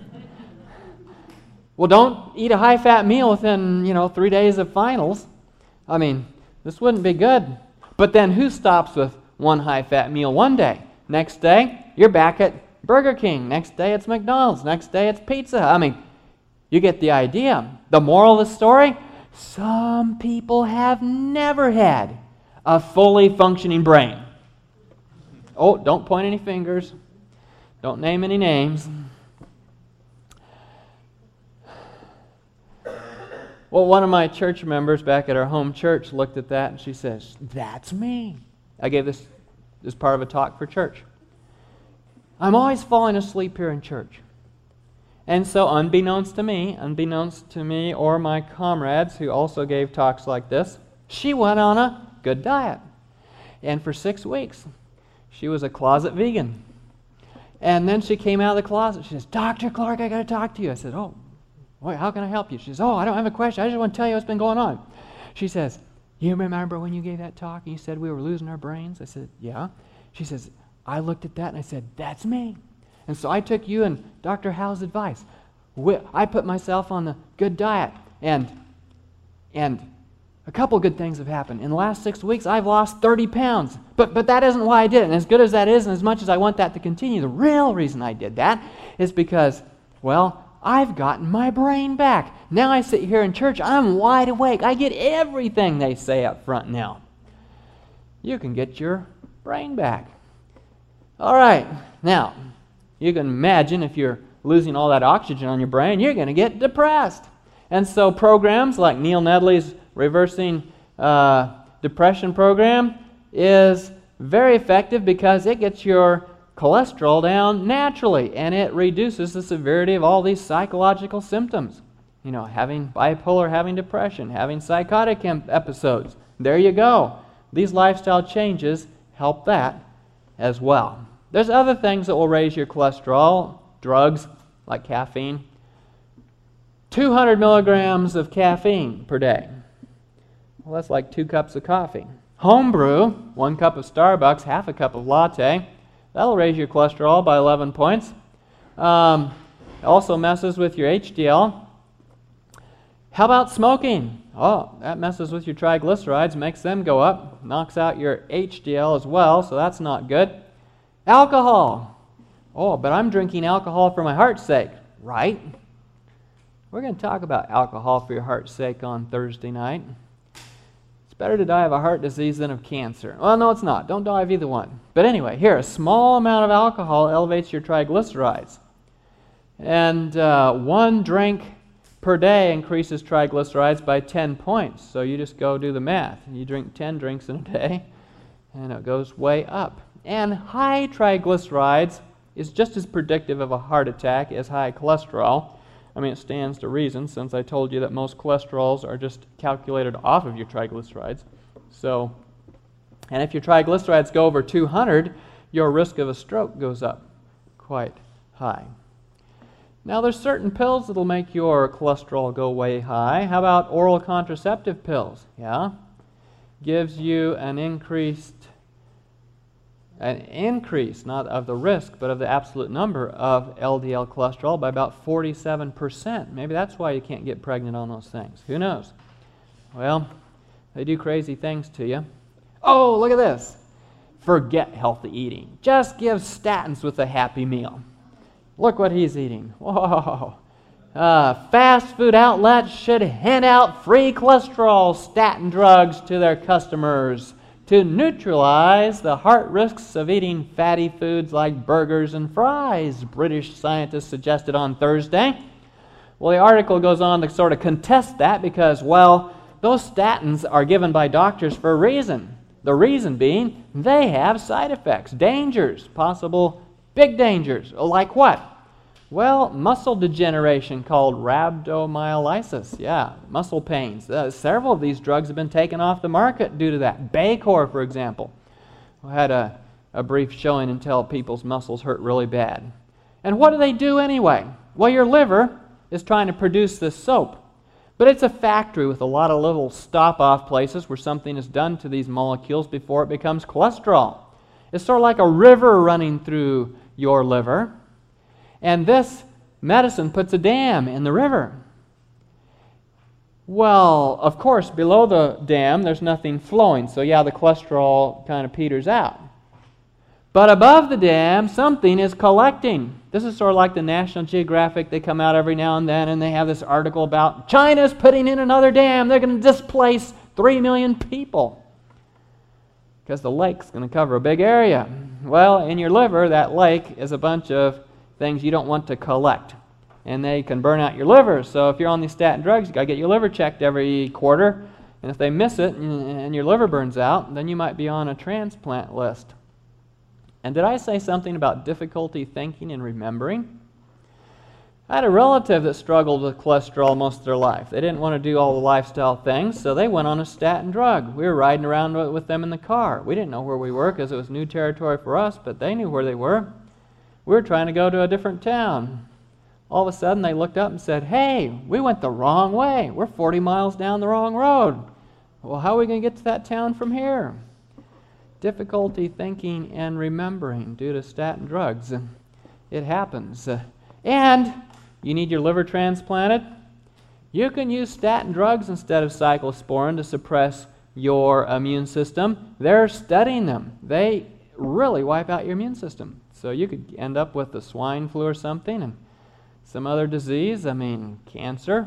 Well, don't eat a high-fat meal within, 3 days of finals. I mean, this wouldn't be good. But then who stops with one high-fat meal one day? Next day, you're back at Burger King. Next day, it's McDonald's. Next day, it's Pizza Hut. I mean, you get the idea. The moral of the story? Some people have never had a fully functioning brain. Oh, don't point any fingers. Don't name any names. Well, one of my church members back at our home church looked at that and she says, "That's me." I gave this as part of a talk for church. I'm always falling asleep here in church. And so unbeknownst to me or my comrades who also gave talks like this, she went on a good diet. And for 6 weeks, she was a closet vegan. And then she came out of the closet. She says, "Dr. Clark, I got to talk to you." I said, "Oh, wait, how can I help you?" She says, "Oh, I don't have a question. I just want to tell you what's been going on." She says, "You remember when you gave that talk and you said we were losing our brains?" I said, "Yeah." She says, "I looked at that and I said, that's me. And so I took you and Dr. Howe's advice. I put myself on the good diet and a couple good things have happened. In the last 6 weeks, I've lost 30 pounds. But that isn't why I did it. And as good as that is, and as much as I want that to continue, the real reason I did that is because, well, I've gotten my brain back. Now I sit here in church, I'm wide awake. I get everything they say up front now. You can get your brain back. All right, now, you can imagine if you're losing all that oxygen on your brain, you're going to get depressed. And so programs like Neil Nedley's Reversing Depression program is very effective because it gets your cholesterol down naturally and it reduces the severity of all these psychological symptoms. Having bipolar, having depression, having psychotic episodes. There you go. These lifestyle changes help that as well. There's other things that will raise your cholesterol, drugs like caffeine. 200 milligrams of caffeine per day. Well, that's like 2 cups of coffee. Homebrew, 1 cup of Starbucks, half a cup of latte. That'll raise your cholesterol by 11 points. It also messes with your HDL. How about smoking? Oh, that messes with your triglycerides, makes them go up, knocks out your HDL as well, so that's not good. Alcohol. Oh, but I'm drinking alcohol for my heart's sake, right? We're going to talk about alcohol for your heart's sake on Thursday night. It's better to die of a heart disease than of cancer. Well, no, it's not. Don't die of either one. But anyway, here, a small amount of alcohol elevates your triglycerides. And 1 drink per day increases triglycerides by 10 points. So you just go do the math. You drink 10 drinks in a day, and it goes way up. And high triglycerides is just as predictive of a heart attack as high cholesterol. I mean, it stands to reason since I told you that most cholesterols are just calculated off of your triglycerides. So, and if your triglycerides go over 200, your risk of a stroke goes up quite high. Now, there's certain pills that'll make your cholesterol go way high. How about oral contraceptive pills? Yeah. Gives you an increase, not of the risk, but of the absolute number of LDL cholesterol by about 47%. Maybe that's why you can't get pregnant on those things. Who knows? Well, they do crazy things to you. Oh, look at this. Forget healthy eating. Just give statins with a Happy Meal. Look what he's eating. Whoa. Fast food outlets should hand out free cholesterol statin drugs to their customers to neutralize the heart risks of eating fatty foods like burgers and fries, British scientists suggested on Thursday. Well, the article goes on to sort of contest that because, well, those statins are given by doctors for a reason. The reason being, they have side effects, dangers, possible big dangers. Like what? Well, muscle degeneration called rhabdomyolysis. Yeah, muscle pains. Several of these drugs have been taken off the market due to that. Baycor, for example. I had a brief showing until people's muscles hurt really bad. And what do they do anyway? Well, your liver is trying to produce this soap. But it's a factory with a lot of little stop-off places where something is done to these molecules before it becomes cholesterol. It's sort of like a river running through your liver. And this medicine puts a dam in the river. Well, of course, below the dam, there's nothing flowing. So yeah, the cholesterol kind of peters out. But above the dam, something is collecting. This is sort of like the National Geographic. They come out every now and then, and they have this article about China's putting in another dam. They're going to displace 3 million people because the lake's going to cover a big area. Well, in your liver, that lake is a bunch of things you don't want to collect, and they can burn out your liver. So if you're on these statin drugs, you've got to get your liver checked every quarter, and if they miss it and your liver burns out, then you might be on a transplant list. And did I say something about difficulty thinking and remembering? I had a relative that struggled with cholesterol most of their life. They didn't want to do all the lifestyle things, so they went on a statin drug. We were riding around with them in the car. We didn't know where we were because it was new territory for us, but they knew where they were. We were trying to go to a different town. All of a sudden, they looked up and said, "Hey, we went the wrong way. We're 40 miles down the wrong road. Well, how are we going to get to that town from here?" Difficulty thinking and remembering due to statin drugs. It happens. And you need your liver transplanted. You can use statin drugs instead of cyclosporin to suppress your immune system. They're studying them. They really wipe out your immune system. So you could end up with the swine flu or something and some other disease. Cancer.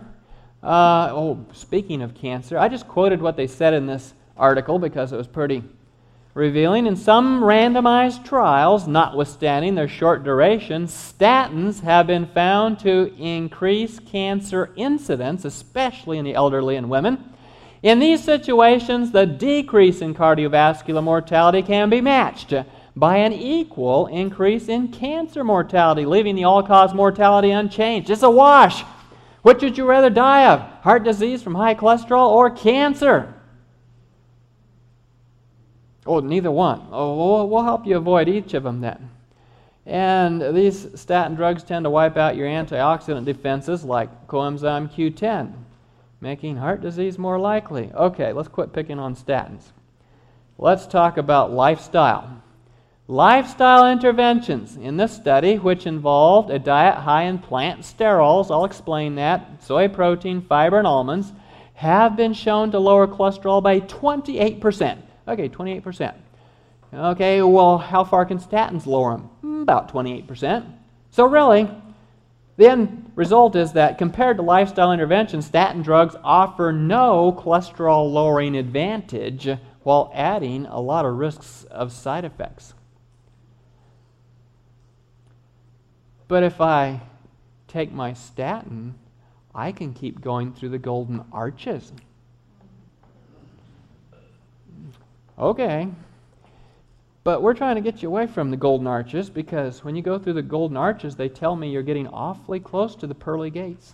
Speaking of cancer, I just quoted what they said in this article because it was pretty revealing. In some randomized trials, notwithstanding their short duration, statins have been found to increase cancer incidence, especially in the elderly and women. In these situations, the decrease in cardiovascular mortality can be matched by an equal increase in cancer mortality, leaving the all-cause mortality unchanged. It's a wash. Which would you rather die of? Heart disease from high cholesterol or cancer? Oh, neither one. Oh, we'll help you avoid each of them then. And these statin drugs tend to wipe out your antioxidant defenses like coenzyme Q10, making heart disease more likely. Okay, let's quit picking on statins. Let's talk about lifestyle. Lifestyle interventions in this study, which involved a diet high in plant sterols, I'll explain that, soy protein, fiber, and almonds, have been shown to lower cholesterol by 28%. Okay, 28%. Okay, well, how far can statins lower them? About 28%. So really, the end result is that compared to lifestyle interventions, statin drugs offer no cholesterol-lowering advantage while adding a lot of risks of side effects. But if I take my statin, I can keep going through the golden arches. Okay, but we're trying to get you away from the golden arches because when you go through the golden arches, they tell me you're getting awfully close to the pearly gates.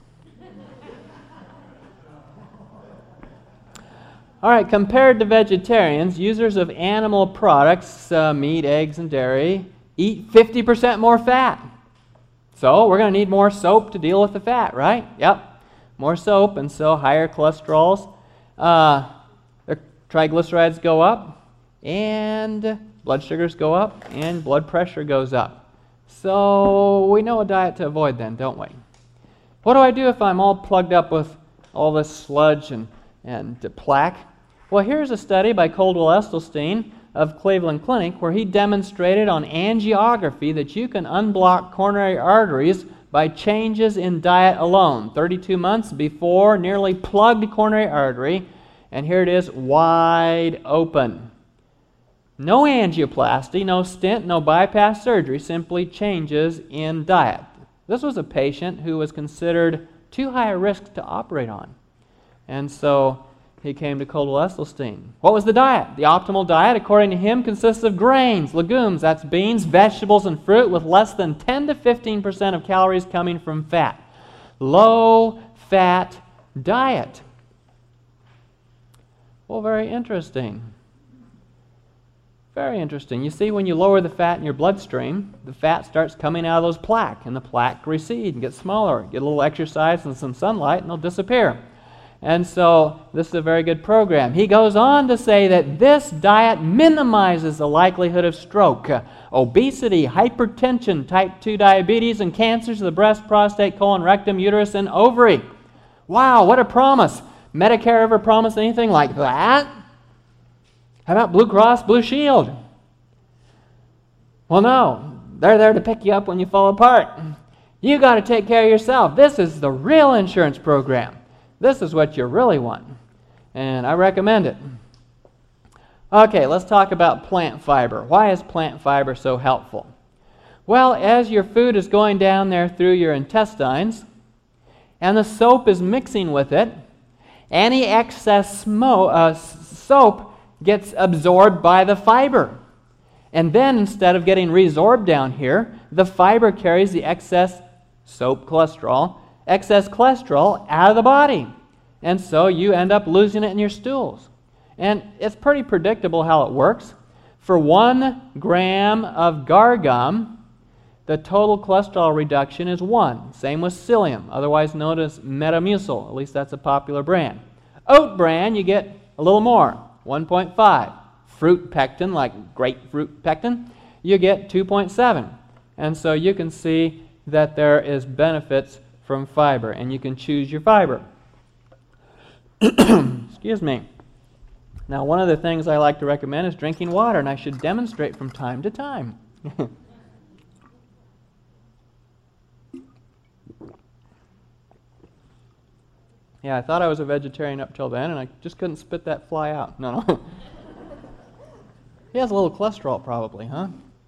All right, compared to vegetarians, users of animal products, meat, eggs, and dairy, eat 50% more fat. So we're going to need more soap to deal with the fat, right? Yep, more soap, and so higher cholesterols. Their triglycerides go up, and blood sugars go up, and blood pressure goes up. So we know a diet to avoid then, don't we? What do I do if I'm all plugged up with all this sludge and plaque? Well, here's a study by Coldwell Esselstyn of Cleveland Clinic where he demonstrated on angiography that you can unblock coronary arteries by changes in diet alone. 32 months before, nearly plugged coronary artery, and here it is, wide open. No angioplasty, no stent, no bypass surgery, simply changes in diet. This was a patient who was considered too high a risk to operate on. And so he came to Caldwell Esselstyn. What was the diet? The optimal diet, according to him, consists of grains, legumes, that's beans, vegetables, and fruit, with less than 10 to 15% of calories coming from fat. Low-fat diet. Well, very interesting. Very interesting. You see, when you lower the fat in your bloodstream, the fat starts coming out of those plaque, and the plaque recede and get smaller. Get a little exercise and some sunlight, and they'll disappear. And so this is a very good program. He goes on to say that this diet minimizes the likelihood of stroke, obesity, hypertension, type 2 diabetes, and cancers of the breast, prostate, colon, rectum, uterus, and ovary. Wow, what a promise. Medicare ever promised anything like that? How about Blue Cross Blue Shield? Well, no. They're there to pick you up when you fall apart. You got to take care of yourself. This is the real insurance program. This is what you really want. And I recommend it. Okay, let's talk about plant fiber. Why is plant fiber so helpful? Well, as your food is going down there through your intestines, and the soap is mixing with it, any excess soap gets absorbed by the fiber. And then instead of getting resorbed down here, the fiber carries the excess soap cholesterol, excess cholesterol out of the body. And so you end up losing it in your stools. And it's pretty predictable how it works. For 1 gram of guar gum, the total cholesterol reduction is 1. Same with psyllium, otherwise known as Metamucil. At least that's a popular brand. Oat bran, you get a little more, 1.5. Fruit pectin, like grapefruit pectin, you get 2.7. And so you can see that there is benefits from fiber, and you can choose your fiber. Excuse me. Now, one of the things I like to recommend is drinking water, and I should demonstrate from time to time. Yeah, I thought I was a vegetarian up till then, and I just couldn't spit that fly out. No. He has a little cholesterol probably, huh?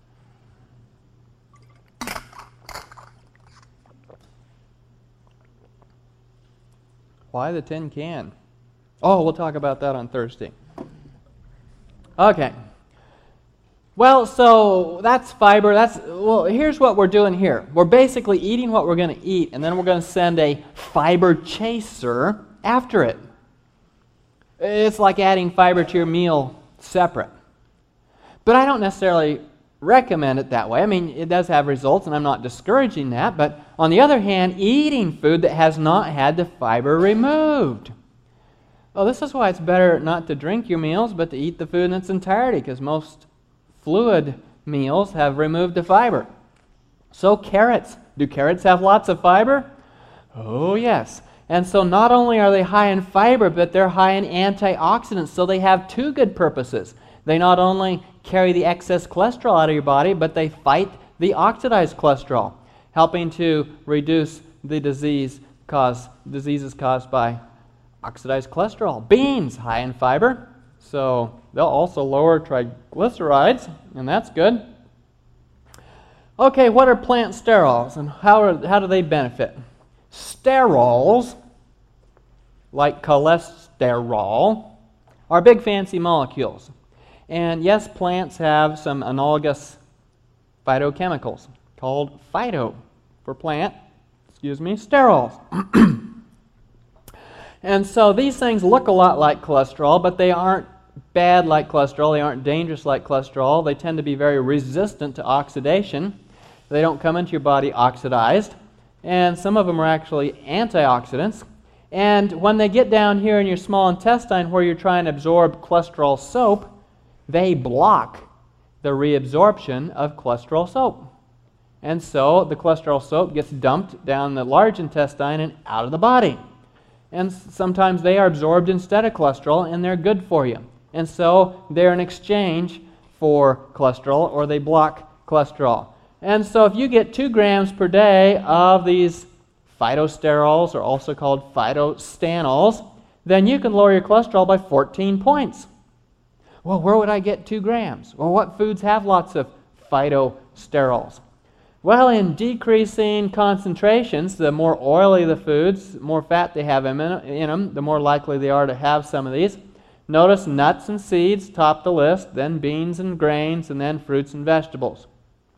Why the tin can? Oh, we'll talk about that on Thursday. Okay. Well, so that's fiber. Well, here's what we're doing here. We're basically eating what we're going to eat, and then we're going to send a fiber chaser after it. It's like adding fiber to your meal separate. But I don't necessarily recommend it that way. I mean, it does have results, and I'm not discouraging that. But on the other hand, eating food that has not had the fiber removed. Well, this is why it's better not to drink your meals, but to eat the food in its entirety, because most fluid meals have removed the fiber. So carrots. Do carrots have lots of fiber? Oh, yes. And so not only are they high in fiber, but they're high in antioxidants, so they have two good purposes. They not only carry the excess cholesterol out of your body, but they fight the oxidized cholesterol, helping to reduce the diseases caused by oxidized cholesterol. Beans, high in fiber, so they'll also lower triglycerides, and that's good. Okay, what are plant sterols, and how do they benefit? Sterols, like cholesterol, are big fancy molecules. And yes, plants have some analogous phytochemicals called sterols. And so these things look a lot like cholesterol, but they aren't bad like cholesterol. They aren't dangerous like cholesterol. They tend to be very resistant to oxidation. They don't come into your body oxidized. And some of them are actually antioxidants. And when they get down here in your small intestine where you're trying to absorb cholesterol soap, they block the reabsorption of cholesterol soap. And so the cholesterol soap gets dumped down the large intestine and out of the body. And sometimes they are absorbed instead of cholesterol, and they're good for you. And so they're in exchange for cholesterol, or they block cholesterol. And so if you get 2 grams per day of these phytosterols, or also called phytostanols, then you can lower your cholesterol by 14 points. Well, where would I get 2 grams? Well, what foods have lots of phytosterols? Well, in decreasing concentrations, the more oily the foods, the more fat they have in them, the more likely they are to have some of these. Notice nuts and seeds top the list, then beans and grains, and then fruits and vegetables.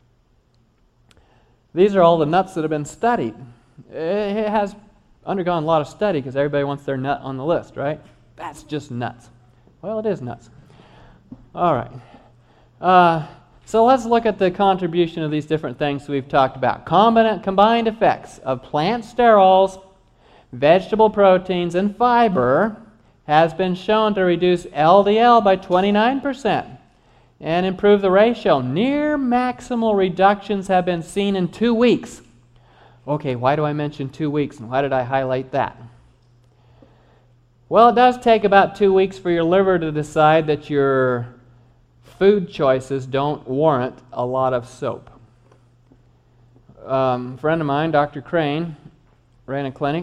These are all the nuts that have been studied. It has undergone a lot of study because everybody wants their nut on the list, right? That's just nuts. Well, it is nuts. All right. So let's look at the contribution of these different things we've talked about. Combined effects of plant sterols, vegetable proteins, and fiber has been shown to reduce LDL by 29% and improve the ratio. Near maximal reductions have been seen in 2 weeks. Okay, why do I mention 2 weeks, and why did I highlight that? Well, it does take about 2 weeks for your liver to decide that your food choices don't warrant a lot of soap. A friend of mine, Dr. Crane, ran a clinic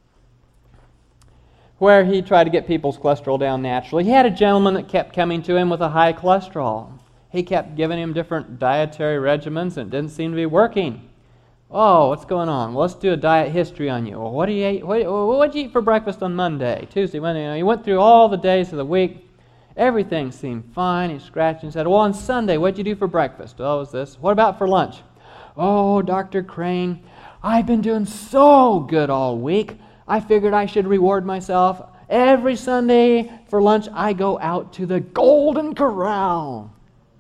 where he tried to get people's cholesterol down naturally. He had a gentleman that kept coming to him with a high cholesterol. He kept giving him different dietary regimens, and it didn't seem to be working. Oh, what's going on? Well, let's do a diet history on you. Well, what did you eat for breakfast on Monday, Tuesday, Wednesday? He went through all the days of the week. Everything seemed fine. He scratched and said, well, on Sunday, what did you do for breakfast? Oh, it was this. What about for lunch? Oh, Dr. Crane, I've been doing so good all week. I figured I should reward myself. Every Sunday for lunch, I go out to the Golden Corral.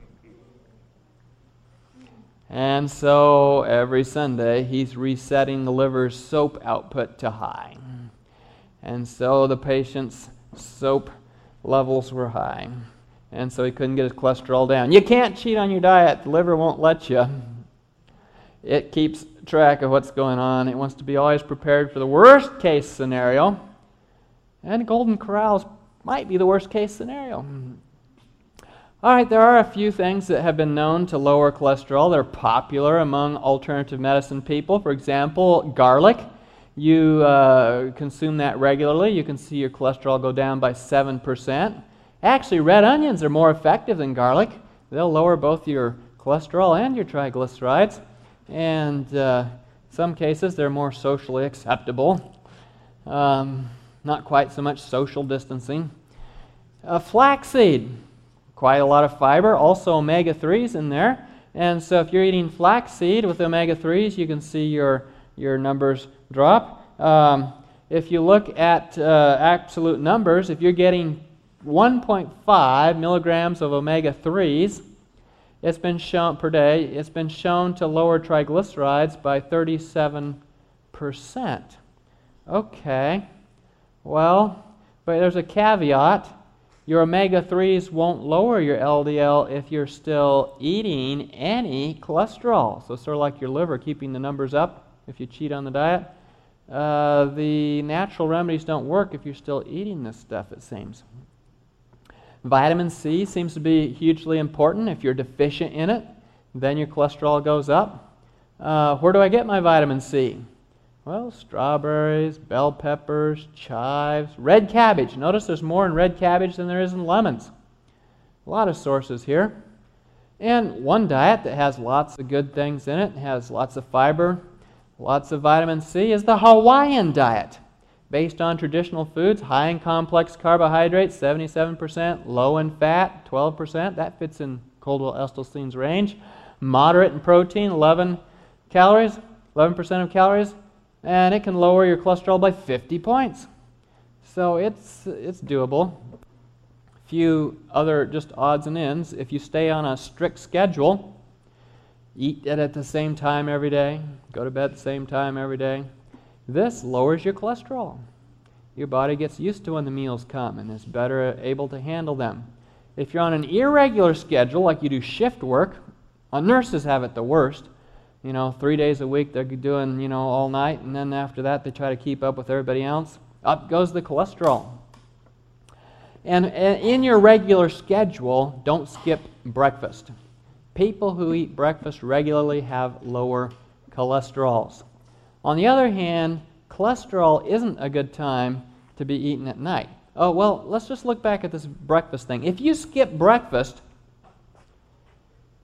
And so every Sunday, he's resetting the liver's soap output to high. And so the patient's soap levels were high. And so he couldn't get his cholesterol down. You can't cheat on your diet. The liver won't let you. It keeps track of what's going on. It wants to be always prepared for the worst case scenario. And Golden Corrals might be the worst case scenario. All right, there are a few things that have been known to lower cholesterol. They're popular among alternative medicine people. For example, garlic. You consume that regularly, you can see your cholesterol go down by 7%. Actually, red onions are more effective than garlic. They'll lower both your cholesterol and your triglycerides. And some cases, they're more socially acceptable. Not quite so much social distancing. Flaxseed, quite a lot of fiber, also omega-3s in there. And so if you're eating flaxseed with omega-3s, you can see your numbers drop. If you look at absolute numbers, if you're getting 1.5 milligrams of omega-3s, it's been shown per day, it's been shown to lower triglycerides by 37%. Okay, well, but there's a caveat. Your omega-3s won't lower your LDL if you're still eating any cholesterol. So sort of like your liver keeping the numbers up if you cheat on the diet. The natural remedies don't work if you're still eating this stuff, it seems. Vitamin C seems to be hugely important. If you're deficient in it, then your cholesterol goes up. Where do I get my vitamin C? Well, strawberries, bell peppers, chives, red cabbage. Notice there's more in red cabbage than there is in lemons. A lot of sources here. And one diet that has lots of good things in it, has lots of fiber, lots of vitamin C, is the Hawaiian diet. Based on traditional foods, high in complex carbohydrates, 77%, low in fat, 12%. That fits in Caldwell-Esselstyn's range. Moderate in protein, 11% of calories. And it can lower your cholesterol by 50 points. So it's doable. A few other just odds and ends. If you stay on a strict schedule, eat it at the same time every day, go to bed at the same time every day, this lowers your cholesterol. Your body gets used to when the meals come and is better able to handle them. If you're on an irregular schedule, like you do shift work, nurses have it the worst. 3 days a week they're doing, all night, and then after that they try to keep up with everybody else. Up goes the cholesterol. And in your regular schedule, don't skip breakfast. People who eat breakfast regularly have lower cholesterols. On the other hand, cholesterol isn't a good time to be eaten at night. Oh, well, let's just look back at this breakfast thing. If you skip breakfast,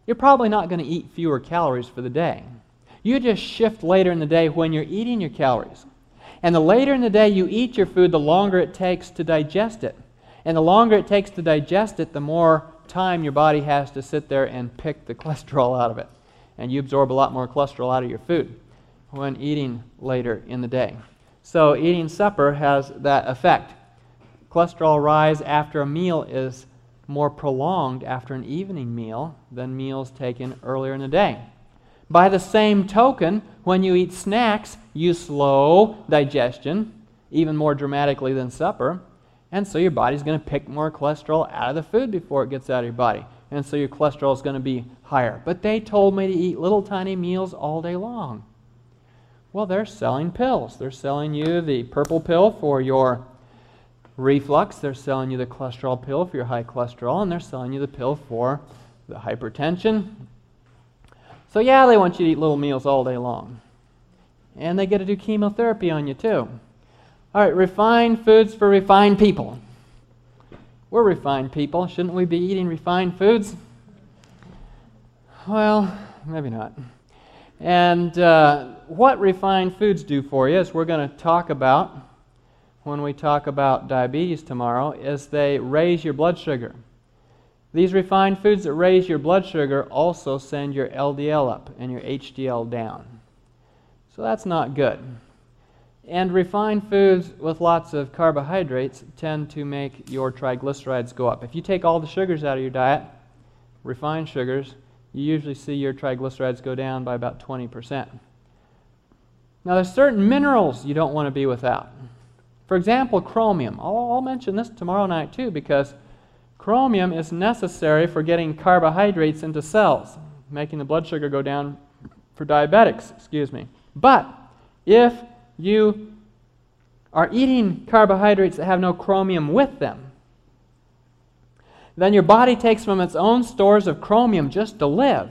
you're probably not going to eat fewer calories for the day. You just shift later in the day when you're eating your calories. And the later in the day you eat your food, the longer it takes to digest it. And the longer it takes to digest it, the more time your body has to sit there and pick the cholesterol out of it. And you absorb a lot more cholesterol out of your food when eating later in the day. So eating supper has that effect. Cholesterol rise after a meal is more prolonged after an evening meal than meals taken earlier in the day. By the same token, when you eat snacks, you slow digestion even more dramatically than supper, and so your body's going to pick more cholesterol out of the food before it gets out of your body, and so your cholesterol is going to be higher. But they told me to eat little tiny meals all day long. Well, they're selling pills. They're selling you the purple pill for your reflux, they're selling you the cholesterol pill for your high cholesterol, and they're selling you the pill for the hypertension. So yeah, they want you to eat little meals all day long. And they get to do chemotherapy on you too. All right, refined foods for refined people. We're refined people. Shouldn't we be eating refined foods? Well, maybe not. And what refined foods do for you, as we're going to talk about when we talk about diabetes tomorrow, is they raise your blood sugar. These refined foods that raise your blood sugar also send your LDL up and your HDL down. So that's not good. And refined foods with lots of carbohydrates tend to make your triglycerides go up. If you take all the sugars out of your diet, refined sugars, you usually see your triglycerides go down by about 20%. Now there's certain minerals you don't want to be without. For example, chromium. I'll mention this tomorrow night too, because chromium is necessary for getting carbohydrates into cells, making the blood sugar go down for diabetics, But if you are eating carbohydrates that have no chromium with them, then your body takes from its own stores of chromium just to live,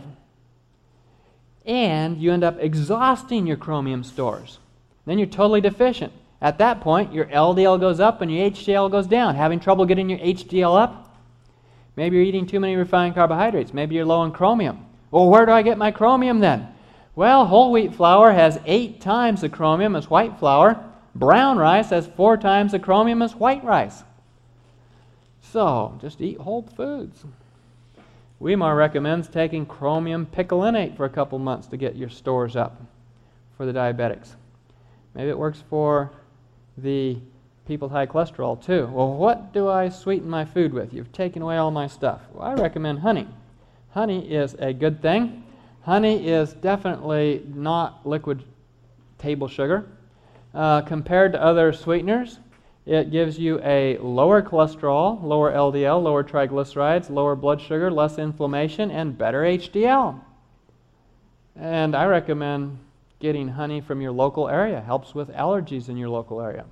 and you end up exhausting your chromium stores. Then you're totally deficient. At that point, your LDL goes up and your HDL goes down. Having trouble getting your HDL up? Maybe you're eating too many refined carbohydrates. Maybe you're low in chromium. Well, where do I get my chromium then? Well, whole wheat flour has 8 times the chromium as white flour. Brown rice has 4 times the chromium as white rice. So, just eat whole foods. Weimar recommends taking chromium picolinate for a couple months to get your stores up for the diabetics. Maybe it works for the people with high cholesterol too. Well, what do I sweeten my food with? You've taken away all my stuff. Well, I recommend honey. Honey is a good thing. Honey is definitely not liquid table sugar. Compared to other sweeteners, it gives you a lower cholesterol, lower LDL, lower triglycerides, lower blood sugar, less inflammation, and better HDL. And I recommend getting honey from your local area. Helps with allergies in your local area.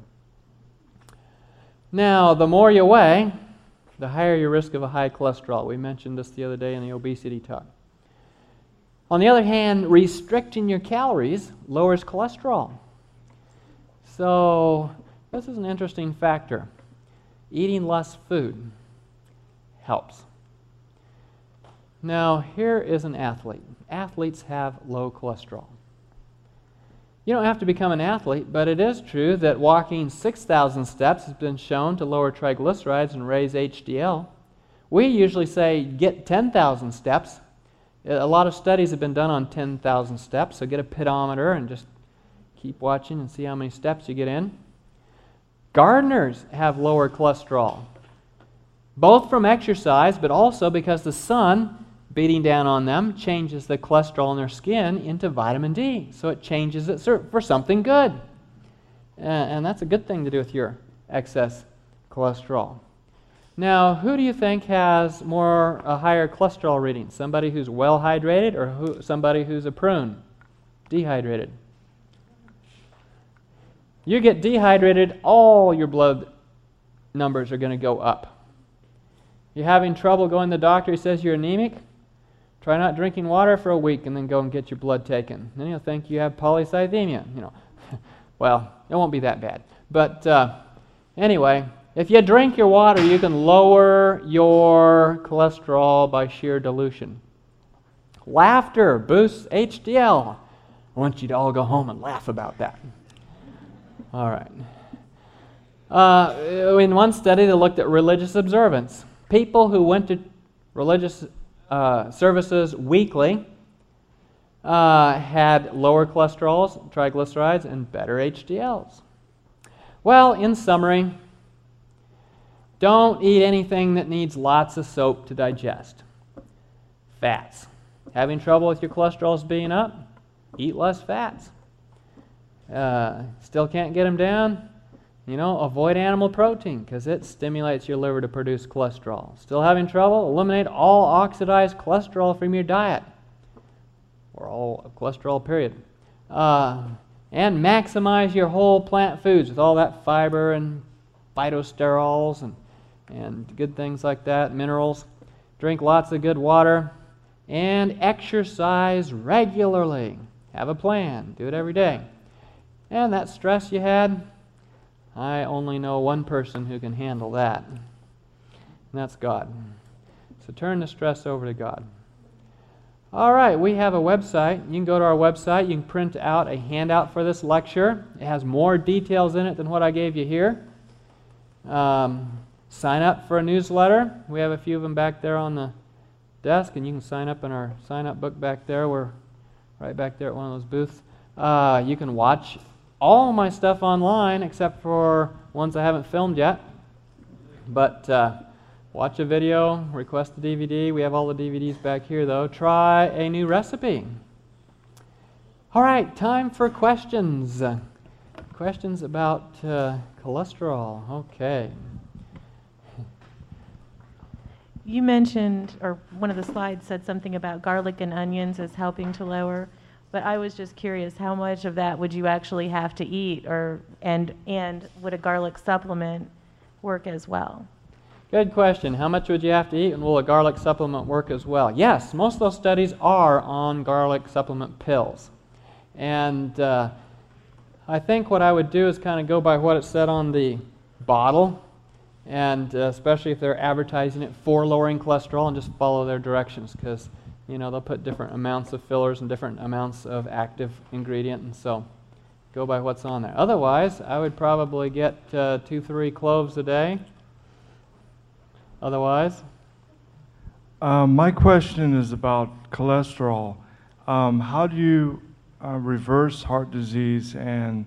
Now, the more you weigh, the higher your risk of a high cholesterol. We mentioned this the other day in the obesity talk. On the other hand, restricting your calories lowers cholesterol. So, this is an interesting factor. Eating less food helps. Now, here is an athlete. Athletes have low cholesterol. You don't have to become an athlete, but it is true that walking 6,000 steps has been shown to lower triglycerides and raise HDL. We usually say get 10,000 steps. A lot of studies have been done on 10,000 steps, so get a pedometer and just keep watching and see how many steps you get in. Gardeners have lower cholesterol, both from exercise, but also because the sun beating down on them changes the cholesterol in their skin into vitamin D. So it changes it for something good. And that's a good thing to do with your excess cholesterol. Now, who do you think has a higher cholesterol reading? Somebody who's well hydrated or somebody who's a prune? Dehydrated. You get dehydrated, all your blood numbers are going to go up. You're having trouble going to the doctor, he says you're anemic? Try not drinking water for a week and then go and get your blood taken. Then you'll think you have polycythemia. Well, it won't be that bad. But anyway, if you drink your water, you can lower your cholesterol by sheer dilution. Laughter boosts HDL. I want you to all go home and laugh about that. All right. In one study, they looked at religious observance. People who went to religious services weekly had lower cholesterols, triglycerides, and better HDLs. Well, in summary, don't eat anything that needs lots of soap to digest. Fats. Having trouble with your cholesterols being up? Eat less fats. Still can't get them down? Avoid animal protein because it stimulates your liver to produce cholesterol. Still having trouble? Eliminate all oxidized cholesterol from your diet. Or all cholesterol, period. And maximize your whole plant foods with all that fiber and phytosterols and good things like that, minerals. Drink lots of good water. And exercise regularly. Have a plan. Do it every day. And that stress you had, I only know one person who can handle that, and that's God. So turn the stress over to God. All right, we have a website. You can go to our website. You can print out a handout for this lecture. It has more details in it than what I gave you here. Sign up for a newsletter. We have a few of them back there on the desk, and you can sign up in our sign-up book back there. We're right back there at one of those booths. You can watch all my stuff online except for ones I haven't filmed yet. But watch a video, request a DVD. We have all the DVDs back here, though. Try a new recipe. All right, time for questions. Questions about cholesterol. Okay. You mentioned, or one of the slides said something about garlic and onions as helping to lower. But I was just curious, how much of that would you actually have to eat, and would a garlic supplement work as well? Good question. How much would you have to eat, and will a garlic supplement work as well? Yes, most of those studies are on garlic supplement pills. And I think what I would do is kind of go by what it said on the bottle, and especially if they're advertising it for lowering cholesterol, and just follow their directions, because they'll put different amounts of fillers and different amounts of active ingredient, and so go by what's on there. Otherwise, I would probably get 2-3 cloves a day. Otherwise? My question is about cholesterol. How do you reverse heart disease and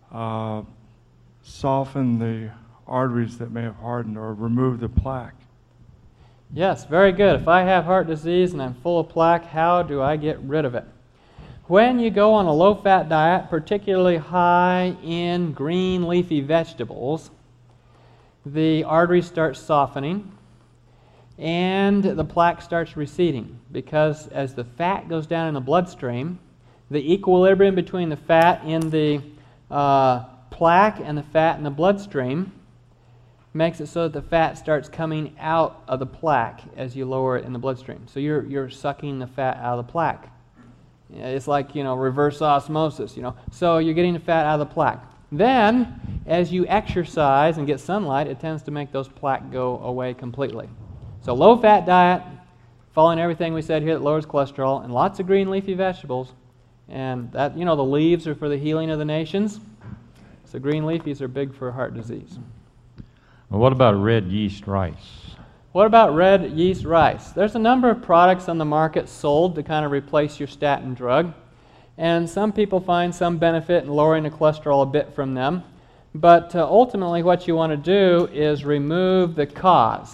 soften the arteries that may have hardened, or remove the plaque? Yes, very good. If I have heart disease and I'm full of plaque, how do I get rid of it? When you go on a low-fat diet, particularly high in green leafy vegetables, the arteries start softening and the plaque starts receding, because as the fat goes down in the bloodstream, the equilibrium between the fat in the plaque and the fat in the bloodstream makes it so that the fat starts coming out of the plaque as you lower it in the bloodstream. So you're sucking the fat out of the plaque. It's like, reverse osmosis, So you're getting the fat out of the plaque. Then, as you exercise and get sunlight, it tends to make those plaque go away completely. So low-fat diet, following everything we said here that lowers cholesterol, and lots of green leafy vegetables. And that, the leaves are for the healing of the nations. So green leafies are big for heart disease. Well, what about red yeast rice? What about red yeast rice? There's a number of products on the market sold to kind of replace your statin drug. And some people find some benefit in lowering the cholesterol a bit from them. But ultimately what you want to do is remove the cause.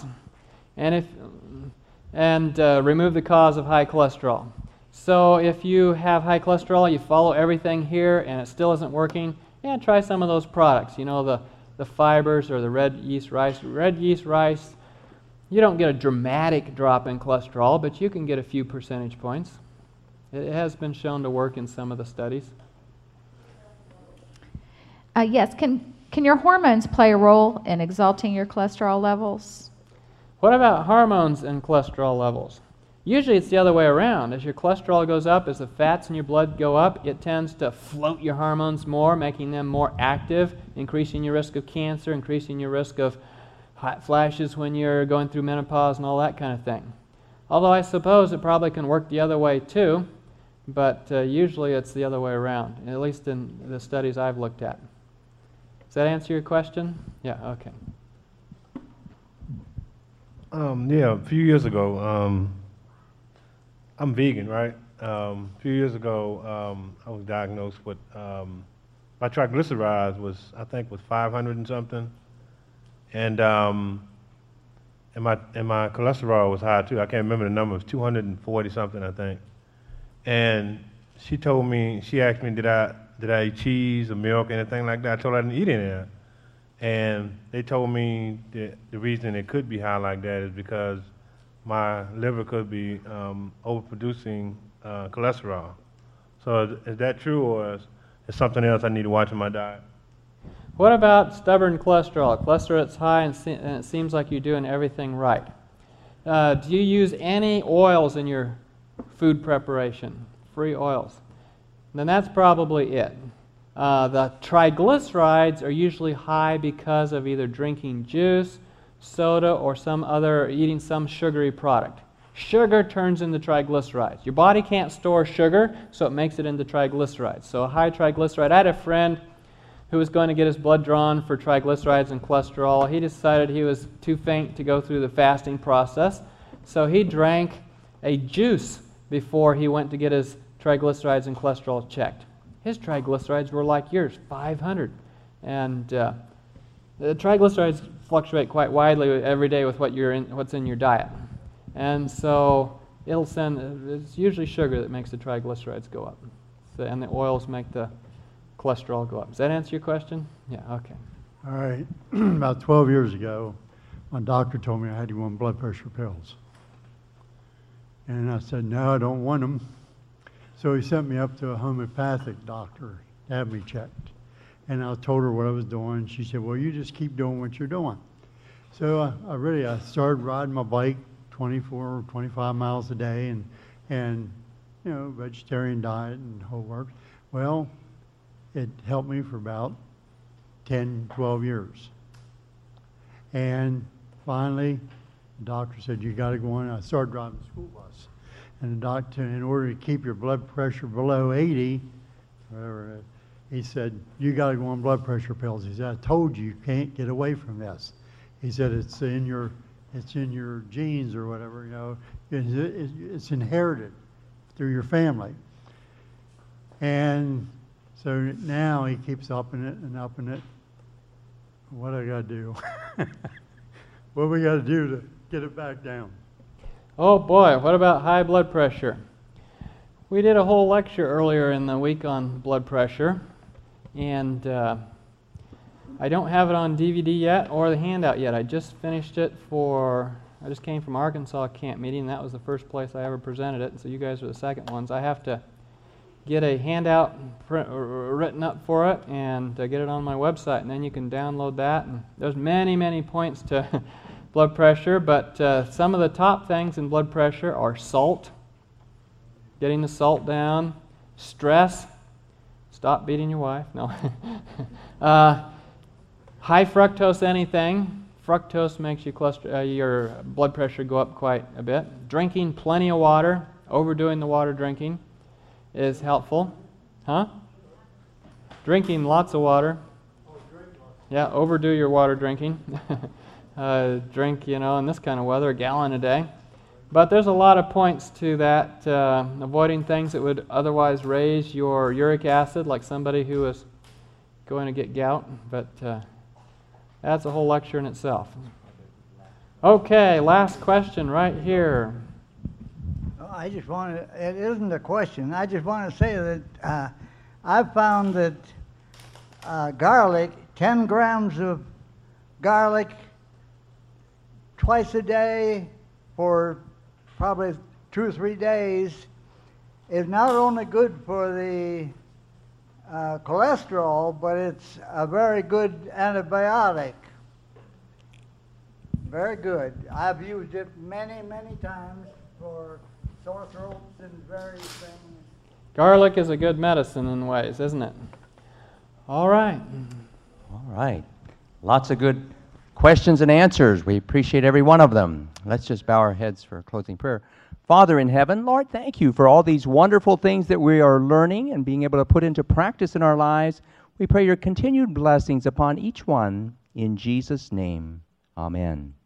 Remove the cause of high cholesterol. So if you have high cholesterol, you follow everything here and it still isn't working, try some of those products. The fibers or the red yeast rice. Red yeast rice, you don't get a dramatic drop in cholesterol, but you can get a few percentage points. It has been shown to work in some of the studies. Yes, can your hormones play a role in exalting your cholesterol levels? What about hormones and cholesterol levels? Usually it's the other way around. As your cholesterol goes up, as the fats in your blood go up, it tends to float your hormones more, making them more active, increasing your risk of cancer, increasing your risk of hot flashes when you're going through menopause and all that kind of thing. Although I suppose it probably can work the other way too, but usually it's the other way around, at least in the studies I've looked at. Does that answer your question? Yeah, okay. Yeah, a few years ago, I'm vegan, right? A few years ago, I was diagnosed with, my triglycerides was, I think, was 500 and something. And my cholesterol was high too. I can't remember the number. It was 240 something, I think. And she told me, she asked me, did I eat cheese or milk, anything like that? I told her I didn't eat any of that. And they told me that the reason it could be high like that is because my liver could be overproducing cholesterol. So is that true, or is something else I need to watch in my diet? What about stubborn cholesterol? Cholesterol that's high and it seems like you're doing everything right. Do you use any oils in your food preparation? Free oils? Then that's probably it. The triglycerides are usually high because of either drinking juice, soda, or eating some sugary product. Sugar turns into triglycerides. Your body can't store sugar, so it makes it into triglycerides. So a high triglyceride. I had a friend who was going to get his blood drawn for triglycerides and cholesterol. He decided he was too faint to go through the fasting process, so he drank a juice before he went to get his triglycerides and cholesterol checked. His triglycerides were like yours, 500. And the triglycerides fluctuate quite widely every day with what's in your diet. And so it's usually sugar that makes the triglycerides go up. And the oils make the cholesterol go up. Does that answer your question? Yeah, okay. All right. About 12 years ago, my doctor told me I had to go on blood pressure pills. And I said, no, I don't want them. So he sent me up to a homeopathic doctor to have me checked. And I told her what I was doing. She said, well, you just keep doing what you're doing. So I started riding my bike 24 or 25 miles a day and vegetarian diet and whole works. Well, it helped me for about 10, 12 years. And finally, the doctor said, you got to go on. I started driving the school bus. And the doctor, in order to keep your blood pressure below 80, whatever, he said, you got to go on blood pressure pills. He said, I told you can't get away from this. He said, it's in your genes or whatever, it's inherited through your family. And so now he keeps upping it and upping it. What I got to do? What we got to do to get it back down? Oh boy, what about high blood pressure? We did a whole lecture earlier in the week on blood pressure, and I don't have it on DVD yet or the handout yet. I just finished it I just came from Arkansas camp meeting, and that was the first place I ever presented it, so you guys are the second ones. I have to get a handout written up for it and get it on my website, and then you can download that. And there's many, many points to blood pressure, but some of the top things in blood pressure are salt, getting the salt down, stress, stop beating your wife, no, high fructose anything. Fructose makes your blood pressure go up quite a bit. Drinking plenty of water, overdoing the water drinking is helpful. Huh? Drinking lots of water. Yeah, overdo your water drinking. Drink, in this kind of weather, a gallon a day. But there's a lot of points to that. Avoiding things that would otherwise raise your uric acid, like somebody who is going to get gout. But that's a whole lecture in itself. Okay, last question right here. I just want to, it isn't a question. I just want to say that I've found that garlic, 10 grams of garlic twice a day for probably 2 or 3 days is not only good for the cholesterol, but it's a very good antibiotic. Very good. I've used it many, many times for sore throats and various things. Garlic is a good medicine in ways, isn't it? All right. All right. Lots of good questions. questions and answers. We appreciate every one of them. Let's just bow our heads for a closing prayer. Father in heaven, Lord, thank you for all these wonderful things that we are learning and being able to put into practice in our lives. We pray your continued blessings upon each one. In Jesus' name, amen.